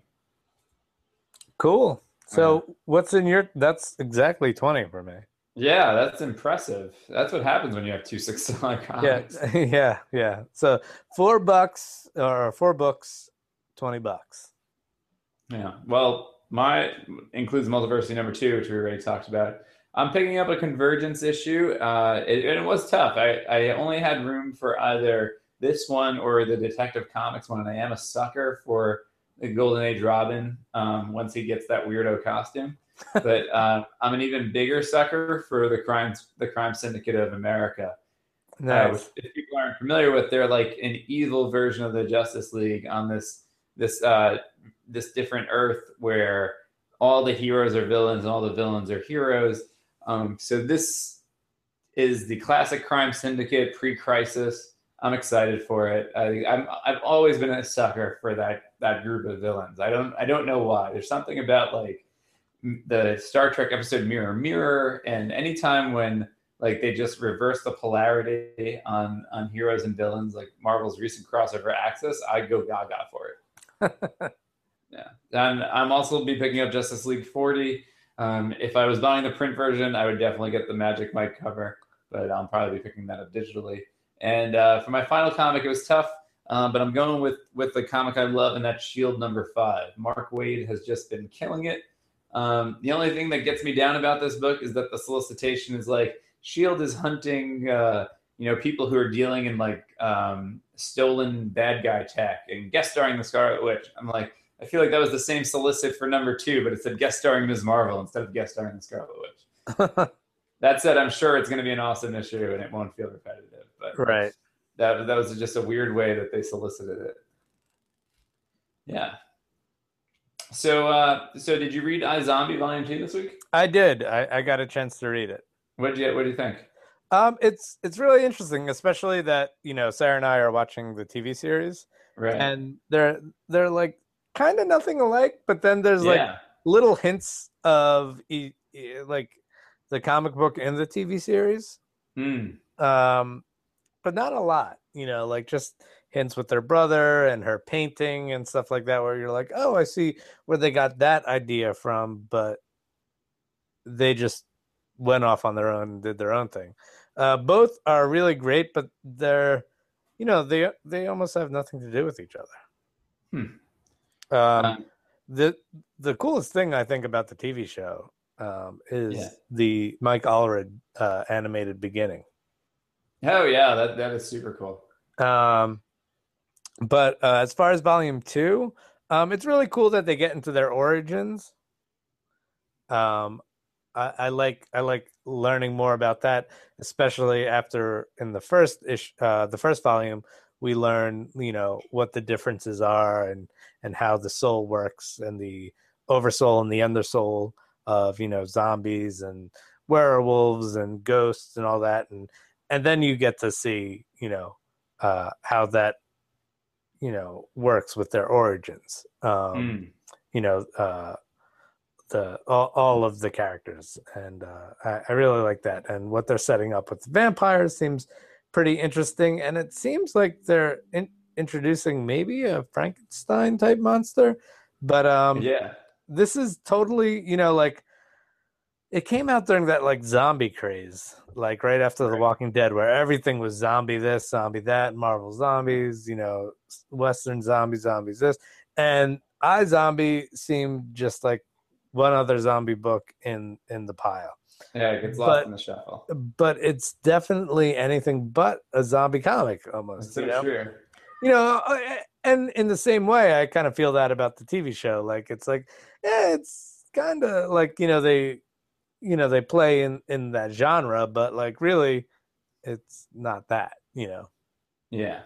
Cool. So Yeah. what's in your? That's exactly twenty for me. Yeah, that's impressive. That's what happens when you have two six dollar Yeah, comics. yeah, yeah. So four bucks or four books, twenty bucks. Yeah. Well, my includes Multiversity number two, which we already talked about. I'm picking up a Convergence issue, uh, it, and it was tough. I, I only had room for either this one or the Detective Comics one, and I am a sucker for the Golden Age Robin um, once he gets that weirdo costume. But uh, I'm an even bigger sucker for the crimes, the Crime Syndicate of America, uh, which Nice. if people aren't familiar with, they're like an evil version of the Justice League on this this uh, this different Earth where all the heroes are villains and all the villains are heroes. Um, so this is the classic Crime Syndicate pre-crisis. I'm excited for it. I, I'm I've always been a sucker for that that group of villains. I don't I don't know why. There's something about like the Star Trek episode Mirror Mirror, and anytime when like they just reverse the polarity on on heroes and villains, like Marvel's recent crossover Axis, I go gaga for it. Yeah, and I'm also be picking up Justice League forty. Um, if I was buying the print version, I would definitely get the Magic Mike cover, but I'll probably be picking that up digitally. And uh, for my final comic, it was tough, um, but I'm going with with the comic I love, and that's Shield number five. Mark Waid has just been killing it. Um, the only thing that gets me down about this book is that the solicitation is like Shield is hunting, uh, you know, people who are dealing in like um, stolen bad guy tech and guest starring the Scarlet Witch. I'm like, I feel like that was the same solicit for number two, but it said guest starring Miz Marvel instead of guest starring the Scarlet Witch. That said, I'm sure it's going to be an awesome issue and it won't feel repetitive. But Right. that that was just a weird way that they solicited it. Yeah. So, uh, so did you read iZombie Volume Two this week? I did. I, I got a chance to read it. What did you What do you think? Um, it's it's really interesting, especially that you know Sarah and I are watching the T V series, Right. and they're they're like kind of nothing alike, but then there's Yeah. like little hints of e- e- like the comic book and the T V series, Mm. um, but not a lot. You know, like just hints with their brother and her painting and stuff like that, where you're like, oh, I see where they got that idea from, but they just went off on their own and did their own thing. Uh, both are really great, but they're, you know, they they almost have nothing to do with each other. Hmm. Um, Um, the the coolest thing I think about the T V show um, is Yeah. the Mike Allred uh, animated beginning. Oh yeah, that that is super cool. Um, but uh, as far as volume two, um, it's really cool that they get into their origins. Um, I, I like I like learning more about that, especially after in the first ish, uh, the first volume, we learn you know what the differences are and and how the soul works and the oversoul and the undersoul of you know zombies and werewolves and ghosts and all that, and and then you get to see you know uh, how that you know works with their origins. Um, Mm. You know. Uh, the all, all of the characters, and uh, I, I really like that. And what they're setting up with the vampires seems pretty interesting, and it seems like they're in, introducing maybe a Frankenstein type monster. But um, Yeah. this is totally, you know, like it came out during that like zombie craze, like right after The Right. Walking Dead, where everything was zombie this, zombie that, Marvel zombies, you know, Western zombies, zombies this, and iZombie seemed just like one other zombie book in in the pile. Yeah, it gets lost But in the shuffle. but it's definitely anything but a zombie comic That's almost, so you know. true. you know, uh, and in the same way, I kind of feel that about the T V show. Like it's like, yeah, it's kind of like you know they, you know, they play in in that genre, but like really, it's not that. You know. Yeah.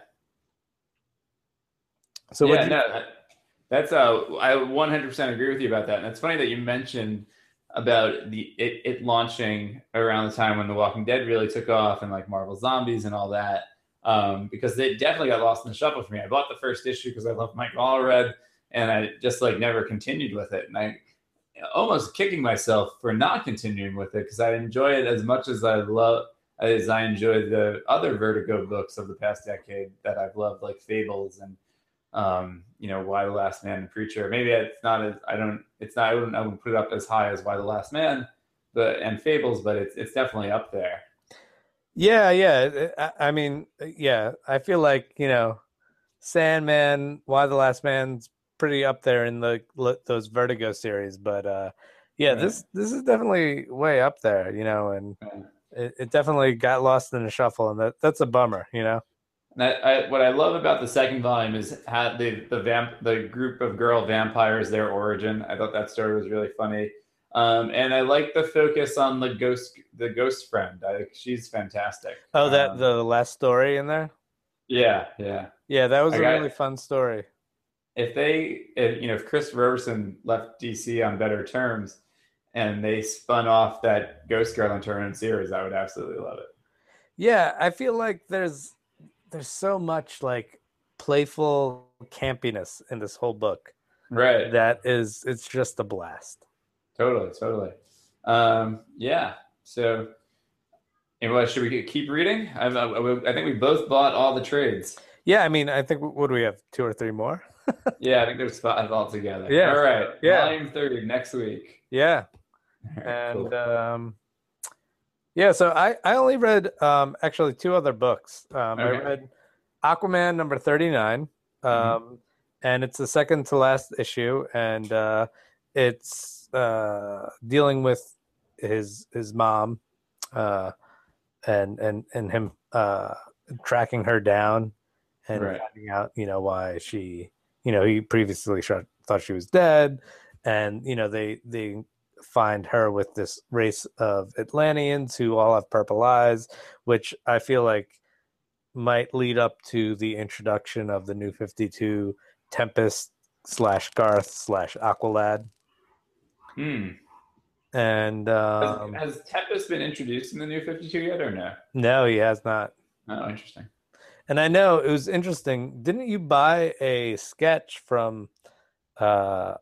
So what Yeah, do you? no, that- that's uh, I one hundred percent agree with you about that. And it's funny that you mentioned about the it, it launching around the time when The Walking Dead really took off and like Marvel Zombies and all that. Um, because they definitely got lost in the shuffle for me. I bought the first issue because I love Mike Allred, and I just like never continued with it. And I almost kicking myself for not continuing with it because I enjoy it as much as I love as I enjoy the other Vertigo books of the past decade that I've loved, like Fables and um, you know, Why the Last Man and Preacher. Maybe it's not as I don't it's not I wouldn't I wouldn't put it up as high as Why the Last Man, but and Fables, but it's it's definitely up there. Yeah, yeah. I, I mean, yeah. I feel like you know, Sandman, Why the Last Man's pretty up there in the those Vertigo series, but uh, yeah, Right. this this is definitely way up there. You know, and Right. it, it definitely got lost in the shuffle, and that that's a bummer. You know. And I, I, what I love about the second volume is how the the vamp the group of girl vampires, their origin. I thought that story was really funny, um, and I like the focus on the ghost the ghost friend. I think she's fantastic. Oh, that Um, the last story in there. yeah, yeah. Yeah, that was I a got really fun story. if they if, you know if Chris Roberson left D C on better terms, and they spun off that Ghost Girl and Turner series, I would absolutely love it. Yeah, I feel like there's there's so much like playful campiness in this whole book Right. that is it's just a blast. Totally. Totally. Um, yeah. So, anyway, should we keep reading? I, I, I think we both bought all the trades. Yeah, I mean, I think what do we have? Two or three more? Yeah, I think there's five altogether. Yeah. All right. Yeah. Volume three next week. Yeah. All right. And Cool. um yeah, so I I only read um actually two other books. Um I Okay. read Aquaman number thirty-nine. Um Mhm. and it's the second to last issue and uh it's uh dealing with his his mom uh and and and him uh tracking her down and Right. finding out you know why she you know he previously shot, thought she was dead and you know they they find her with this race of Atlanteans who all have purple eyes, which I feel like might lead up to the introduction of the new fifty-two Tempest slash Garth slash Aqualad. Hmm. And Has, um has Tempest been introduced in the new fifty-two yet, or no? no, he has not. Oh, interesting. And I know it was interesting. Didn't you buy a sketch from uh,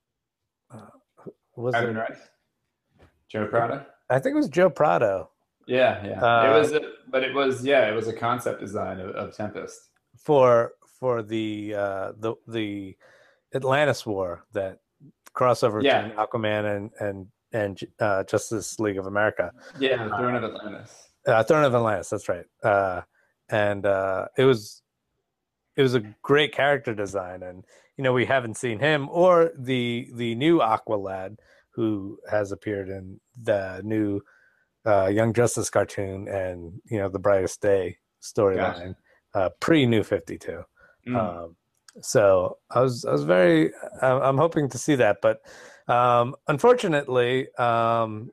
uh was Ivan it Rice, Joe Prado. I think it was Joe Prado. Yeah, yeah. It Uh was, a, but it was, yeah, it was a concept design of, of Tempest. for for the uh the the Atlantis War, that crossover Yeah, between Aquaman and and and uh Justice League of America. yeah. The Throne Uh, of Atlantis. uh Throne of Atlantis, that's right. Uh and uh it was it was a great character design, and you know we haven't seen him or the the new Aqualad who has appeared in the new uh, Young Justice cartoon and you know the Brightest Day storyline, Gotcha. uh, pre New fifty-two. Mm. Um, so I was I was very I'm I'm hoping to see that, but um, unfortunately, um,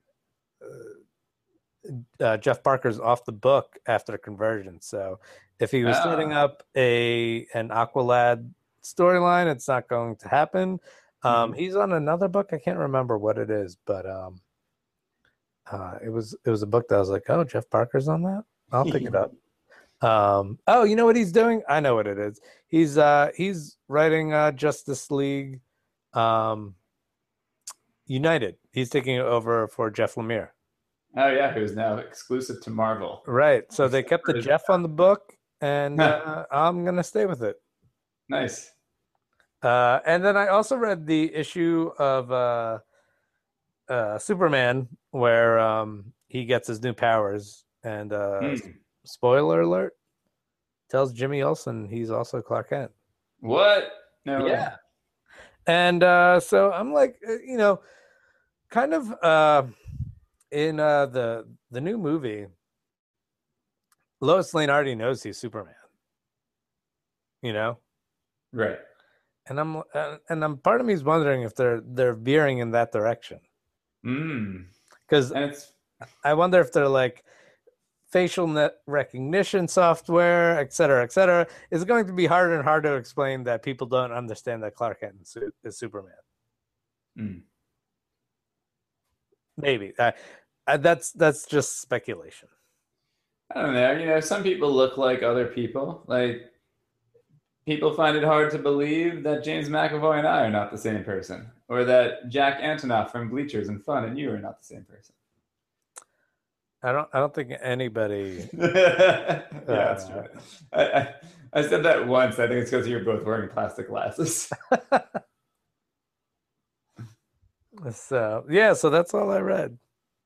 uh, Jeff Parker's off the book after conversion. So if he was setting Ah. up a an Aqualad storyline, it's not going to happen. Um, Mhm. he's on another book. I can't remember what it is, but um, uh, it was it was a book that I was like, oh, Jeff Parker's on that. I'll pick it up. Um, oh, you know what he's doing? I know what it is. He's uh, he's writing uh, Justice League um, United. He's taking it over for Jeff Lemire. Oh yeah, who's now exclusive to Marvel. Right. So they Except kept for the his- Jeff on the book, and uh, I'm gonna stay with it. Nice. Uh, and then I also read the issue of uh, uh, Superman where um, he gets his new powers, and uh, Hmm. spoiler alert, tells Jimmy Olsen he's also Clark Kent. What? No way. Yeah. And uh, so I'm like, uh, you know, kind of uh, in uh, the the new movie, Lois Lane already knows he's Superman. you know. Right. And I'm and I'm part of me is wondering if they're they're veering in that direction. Mm. Because And it's I wonder if they're like facial net recognition software, et cetera, et cetera. It's going to be harder and harder to explain that people don't understand that Clark Kent is Superman. mm. Maybe uh, uh, that's that's just speculation. I don't know. You know, some people look like other people. Like people find it hard to believe that James McAvoy and I are not the same person, or that Jack Antonoff from Bleachers and Fun and you are not the same person. I don't. I don't think anybody. yeah, that's uh, true. I, I, I said that once. I think it's because you're both wearing plastic glasses. So yeah, so that's all I read.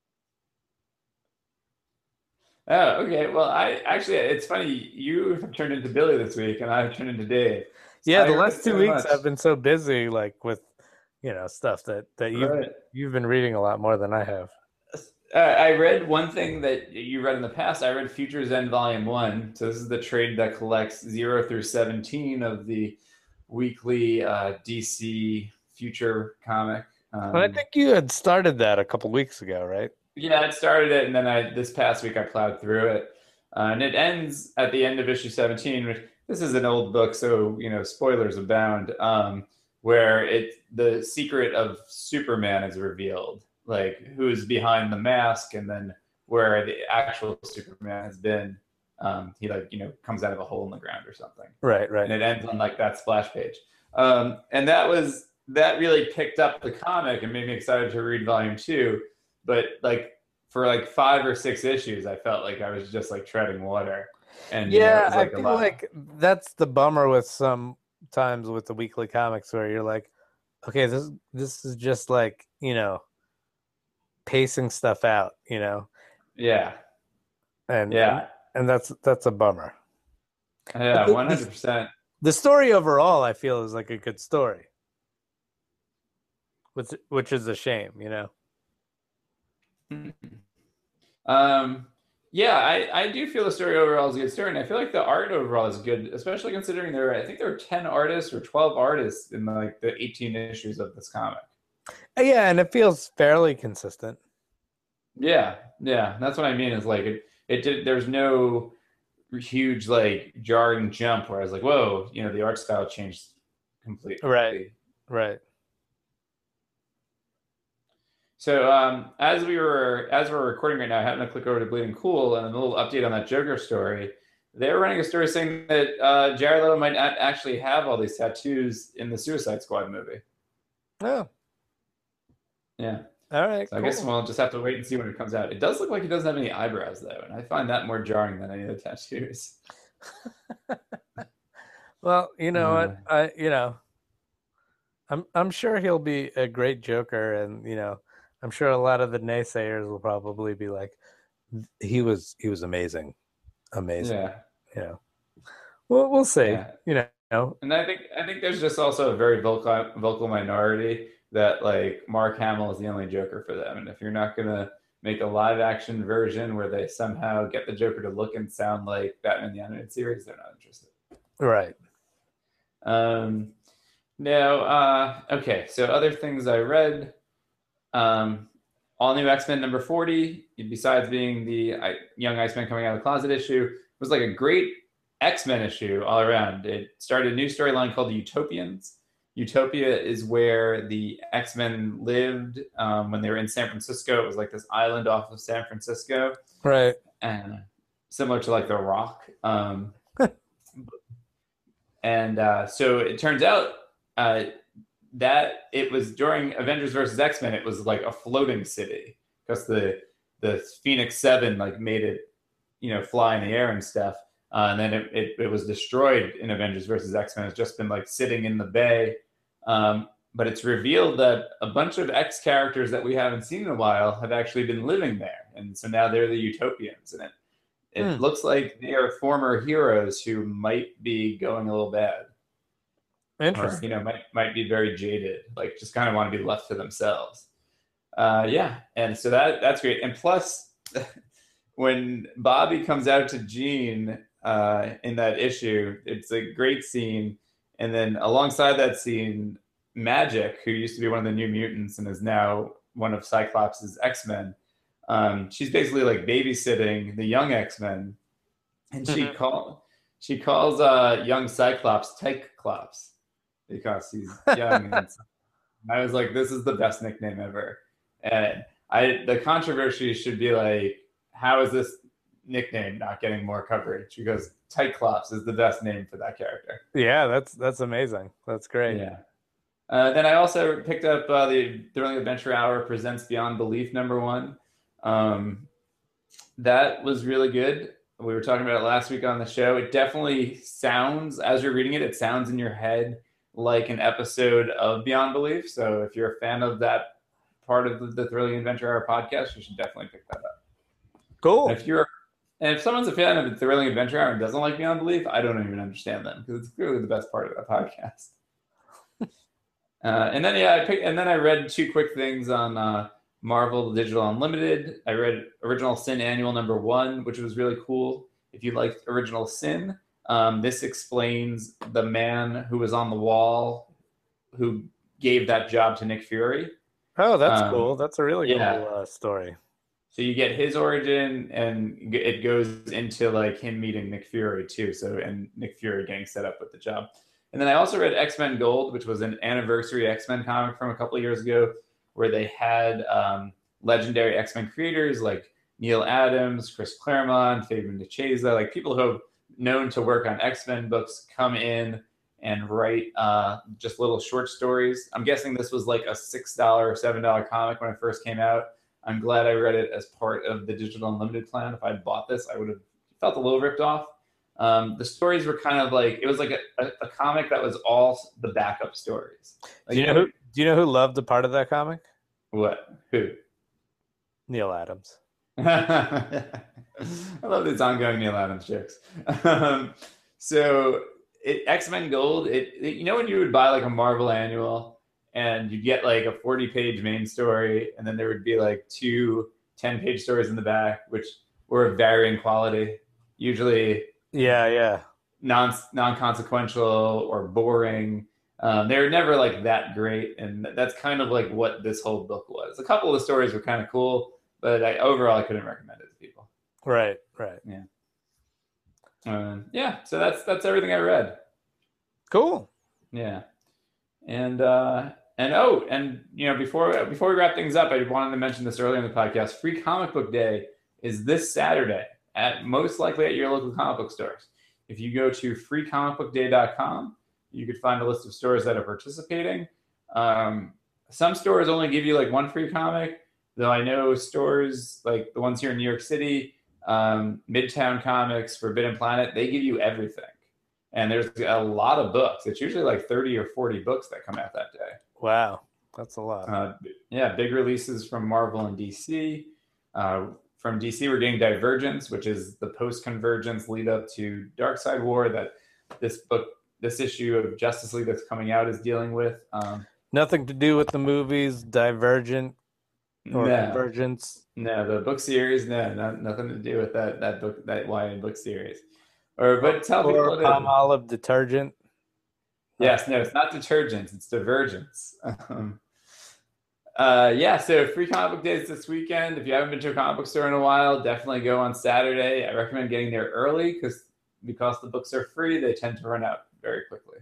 Oh, okay. Well, I actually, it's funny. You have turned into Billy this week, and I've turned into Dave. So yeah, the last two so weeks much. I've been so busy, like with, you know, stuff that that you've right. you've been reading a lot more than I have. Uh, I read one thing that you read in the past. I read Future's End Volume One. So this is the trade that collects zero through seventeen of the weekly uh, D C Future comic. Um, well, I think you had started that a couple weeks ago, right? Yeah, I started it, and then I this past week I plowed through it, uh, and it ends at the end of issue seventeen. Which this is an old book, so you know spoilers abound. Um, where it the secret of Superman is revealed. Like who's behind the mask, and then where the actual Superman has been. Um, he like you know comes out of a hole in the ground or something. Right, right. And it ends on like that splash page. Um, and that was that really picked up the comic and made me excited to read volume two. But like for like five or six issues, I felt like I was just like treading water. And yeah, you know, it was, like, I feel like that's the bummer with some times with the weekly comics where you're like, okay, this this is just like you know. pacing stuff out, you know. Yeah. And yeah, and, and that's that's a bummer. Yeah, one hundred percent. The story overall, I feel, is like a good story, which which is a shame, you know. Um. Yeah, I, I do feel the story overall is a good story, and I feel like the art overall is good, especially considering there. I think there were ten artists or twelve artists in like the eighteen issues of this comic. Yeah, and it feels fairly consistent. Yeah, yeah, that's what I mean. Is like it. It did. There's no huge like jarring jump where I was like, "Whoa!" You know, the art style changed completely. Right. Right. So um, as we were as we're recording right now, I happened to click over to Bleeding Cool, and a little update on that Joker story. They're running a story saying that uh, Jared Leto might not actually have all these tattoos in the Suicide Squad movie. Oh. Yeah. All right. So cool. I guess we'll just have to wait and see when it comes out. It does look like he doesn't have any eyebrows though, and I find that more jarring than any of the tattoos. Well, you know uh, what? I you know, I'm I'm sure he'll be a great Joker, and you know, I'm sure a lot of the naysayers will probably be like, he was he was amazing, amazing. Yeah. Yeah. Well, we'll see. Yeah. You know. And I think I think there's just also a very vocal vocal minority that like Mark Hamill is the only Joker for them. And if you're not going to make a live action version where they somehow get the Joker to look and sound like Batman the Animated Series, they're not interested. Right. Um, no. Uh, okay. So other things I read, um, all new X-Men number forty, besides being the I, Young Iceman coming out of the closet issue, was like a great X-Men issue all around. It started a new storyline called the Utopians. Utopia is where the X-Men lived um, when they were in San Francisco. It was like this island off of San Francisco. Right. And similar to like The Rock. Um, and uh, so it turns out uh, that it was during Avengers versus X-Men, it was like a floating city because the, the Phoenix Seven like made it, you know, fly in the air and stuff. Uh, and then it, it, it was destroyed in Avengers versus X-Men. It's just been like sitting in the bay. Um, but it's revealed that a bunch of X characters that we haven't seen in a while have actually been living there. And so now they're the Utopians. And it, it hmm. looks like they are former heroes who might be going a little bad. Interesting. Or, you know, might, might be very jaded, like just kind of want to be left to themselves. Uh, yeah. And so that that's great. And plus, when Bobby comes out to Jean, uh, in that issue. It's a great scene. And then alongside that scene, Magic, who used to be one of the New Mutants and is now one of Cyclops' X-Men, um, she's basically like babysitting the young X-Men. And she Mhm. call she calls uh, young Cyclops Tycheclops because he's young. And I was like, this is the best nickname ever. And I the controversy should be like, how is this nickname not getting more coverage? Because Tycheclops is the best name for that character. Yeah, that's that's amazing. That's great. Yeah. Uh, then I also picked up uh, the Thrilling Adventure Hour presents Beyond Belief number one. Um, that was really good. We were talking about it last week on the show. It definitely sounds, as you're reading it, it sounds in your head like an episode of Beyond Belief. So if you're a fan of that part of the, the Thrilling Adventure Hour podcast, you should definitely pick that up. Cool. And if you're and if someone's a fan of the Thrilling Adventure Hour and doesn't like Beyond Belief, I don't even understand them because it's clearly the best part of that podcast. uh, and then yeah, I picked, and then I read two quick things on uh, Marvel Digital Unlimited. I read Original Sin Annual number one, which was really cool. If you liked Original Sin, um, this explains the man who was on the wall who gave that job to Nick Fury. Oh, that's Um, cool. That's a really yeah. cool uh, story. So you get his origin, and it goes into like him meeting Nick Fury too. So and Nick Fury getting set up with the job. And then I also read X-Men Gold, which was an anniversary X-Men comic from a couple of years ago, where they had um, legendary X-Men creators like Neil Adams, Chris Claremont, Fabian DeCheza, like people who have known to work on X-Men books come in and write uh, just little short stories. I'm guessing this was like a six dollars or seven dollars comic when it first came out. I'm glad I read it as part of the Digital Unlimited plan. If I'd bought this, I would have felt a little ripped off. Um, the stories were kind of like, it was like a, a, a comic that was all the backup stories. Like, do you know who? Do you know who loved a part of that comic? What? Who? Neil Adams. I love these ongoing Neil Adams jokes. Um, so it, X-Men Gold, it, it you know when you would buy like a Marvel annual and you get like a forty page main story, and then there would be like two ten page stories in the back, which were of varying quality, usually Yeah, yeah. non non-consequential or boring. Um, they were never like that great, and that's kind of like what this whole book was. A couple of the stories were kind of cool, but I, overall, I couldn't recommend it to people. Right, right. Yeah. Um, yeah, so that's that's everything I read. Cool. Yeah. And uh, and oh, and you know, before before we wrap things up, I wanted to mention this earlier in the podcast. Free Comic Book Day is this Saturday at most likely at your local comic book stores. If you go to free comic book day dot com, you could find a list of stores that are participating. Um, some stores only give you like one free comic, though I know stores like the ones here in New York City, um, Midtown Comics, Forbidden Planet, they give you everything. And there's a lot of books. It's usually like thirty or forty books that come out that day. Wow, that's a lot. Uh, yeah, big releases from Marvel and D C. Uh, from D C, we're getting Divergence, which is the post-convergence lead up to Darkseid War that this book, this issue of Justice League that's coming out is dealing with. Um, Nothing to do with the movies Divergent or no, Convergence. no, the book series, no, not, nothing to do with that that book, that Y A book series. Or but tell or people it palm is. olive detergent. Yes, no, it's not Detergence, it's Divergence. Um, uh, yeah, so Free Comic Book Day is this weekend. If you haven't been to a comic book store in a while, definitely go on Saturday. I recommend getting there early because because the books are free, they tend to run out very quickly.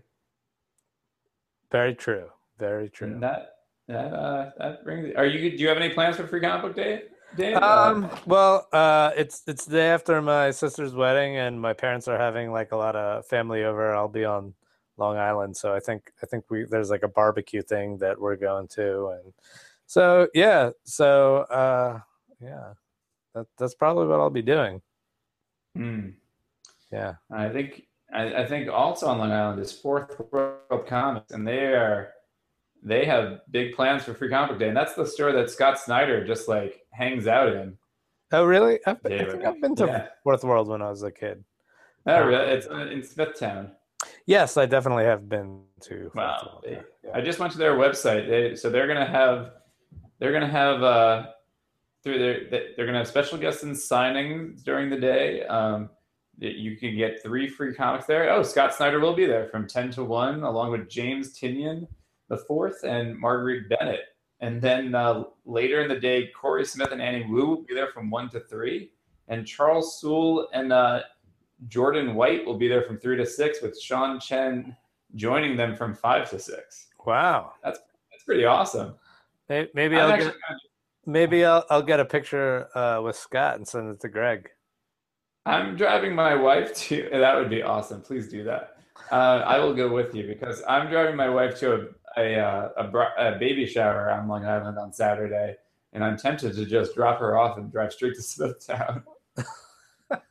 Very true. Very true. And that that uh, that brings. Are you? Do you have any plans for Free Comic Book Day? Dave? Um, Uh, well, uh, it's it's the day after my sister's wedding, and my parents are having like a lot of family over. I'll be on Long Island, so I think I think we there's like a barbecue thing that we're going to, and so yeah, so uh, yeah, that that's probably what I'll be doing. hmm. Yeah, I think I, I think also on Long Island is Fourth World Comics, and they are they have big plans for Free Comic Book Day, and that's the store that Scott Snyder just like hangs out in. Oh, really? I've been, I David. think I've been to Yeah. Fourth World when I was a kid. Oh, really? It's in Smithtown. Yes, I definitely have been to. Fourth Wow. World, They- yeah, yeah. I just went to their website. They, so they're gonna have they're gonna have uh, through their they're gonna have special guests and signings during the day. Um, you can get three free comics there. Oh, Scott Snyder will be there from ten to one, along with James Tinian the fourth and Marguerite Bennett. And then uh, later in the day, Corey Smith and Annie Wu will be there from one to three. And Charles Soule and uh, Jordan White will be there from three to six, with Sean Chen joining them from five to six. Wow. That's that's pretty awesome. Maybe, maybe I'll get, maybe I'll, I'll get a picture uh, with Scott and send it to Greg. I'm driving my wife to, that would be awesome. Please do that. Uh, I will go with you because I'm driving my wife to a, a, a, a baby shower on Long Island on Saturday, and I'm tempted to just drop her off and drive straight to Smithtown. What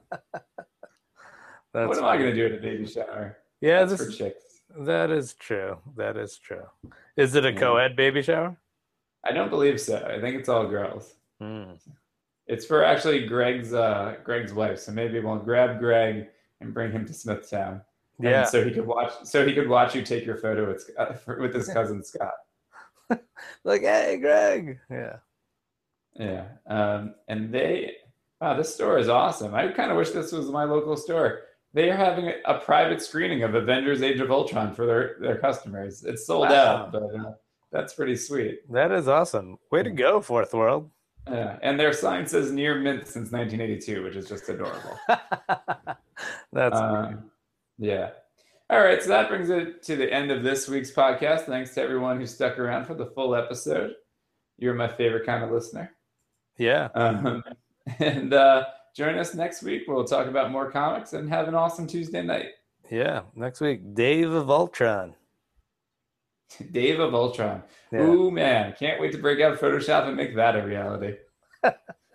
am funny. I going to do at a baby shower? Yeah, That's this, for chicks. That is true. That is true. Is it a co-ed baby shower? I don't believe so. I think it's all girls. Mm. It's for actually Greg's uh, Greg's wife. So maybe we'll grab Greg and bring him to Smithtown. Yeah. And so he could watch. So he could watch you take your photo with uh, with his cousin Scott. Like, hey, Greg. Yeah. Yeah. Um, and they. Wow, this store is awesome. I kind of wish this was my local store. They are having a, a private screening of Avengers: Age of Ultron for their, their customers. It's sold Wow. out, but uh, that's pretty sweet. That is awesome. Way to go, Fourth World. Yeah, and their sign says near mint since nineteen eighty-two, which is just adorable. That's um, yeah. All right, so that brings it to the end of this week's podcast. Thanks to everyone who stuck around for the full episode. You're my favorite kind of listener. Yeah. Um, and uh, join us next week. We'll talk about more comics and have an awesome Tuesday night. Yeah, next week, Dave of Ultron. Dave of Ultron. Yeah. Ooh, man. Can't wait to break out Photoshop and make that a reality.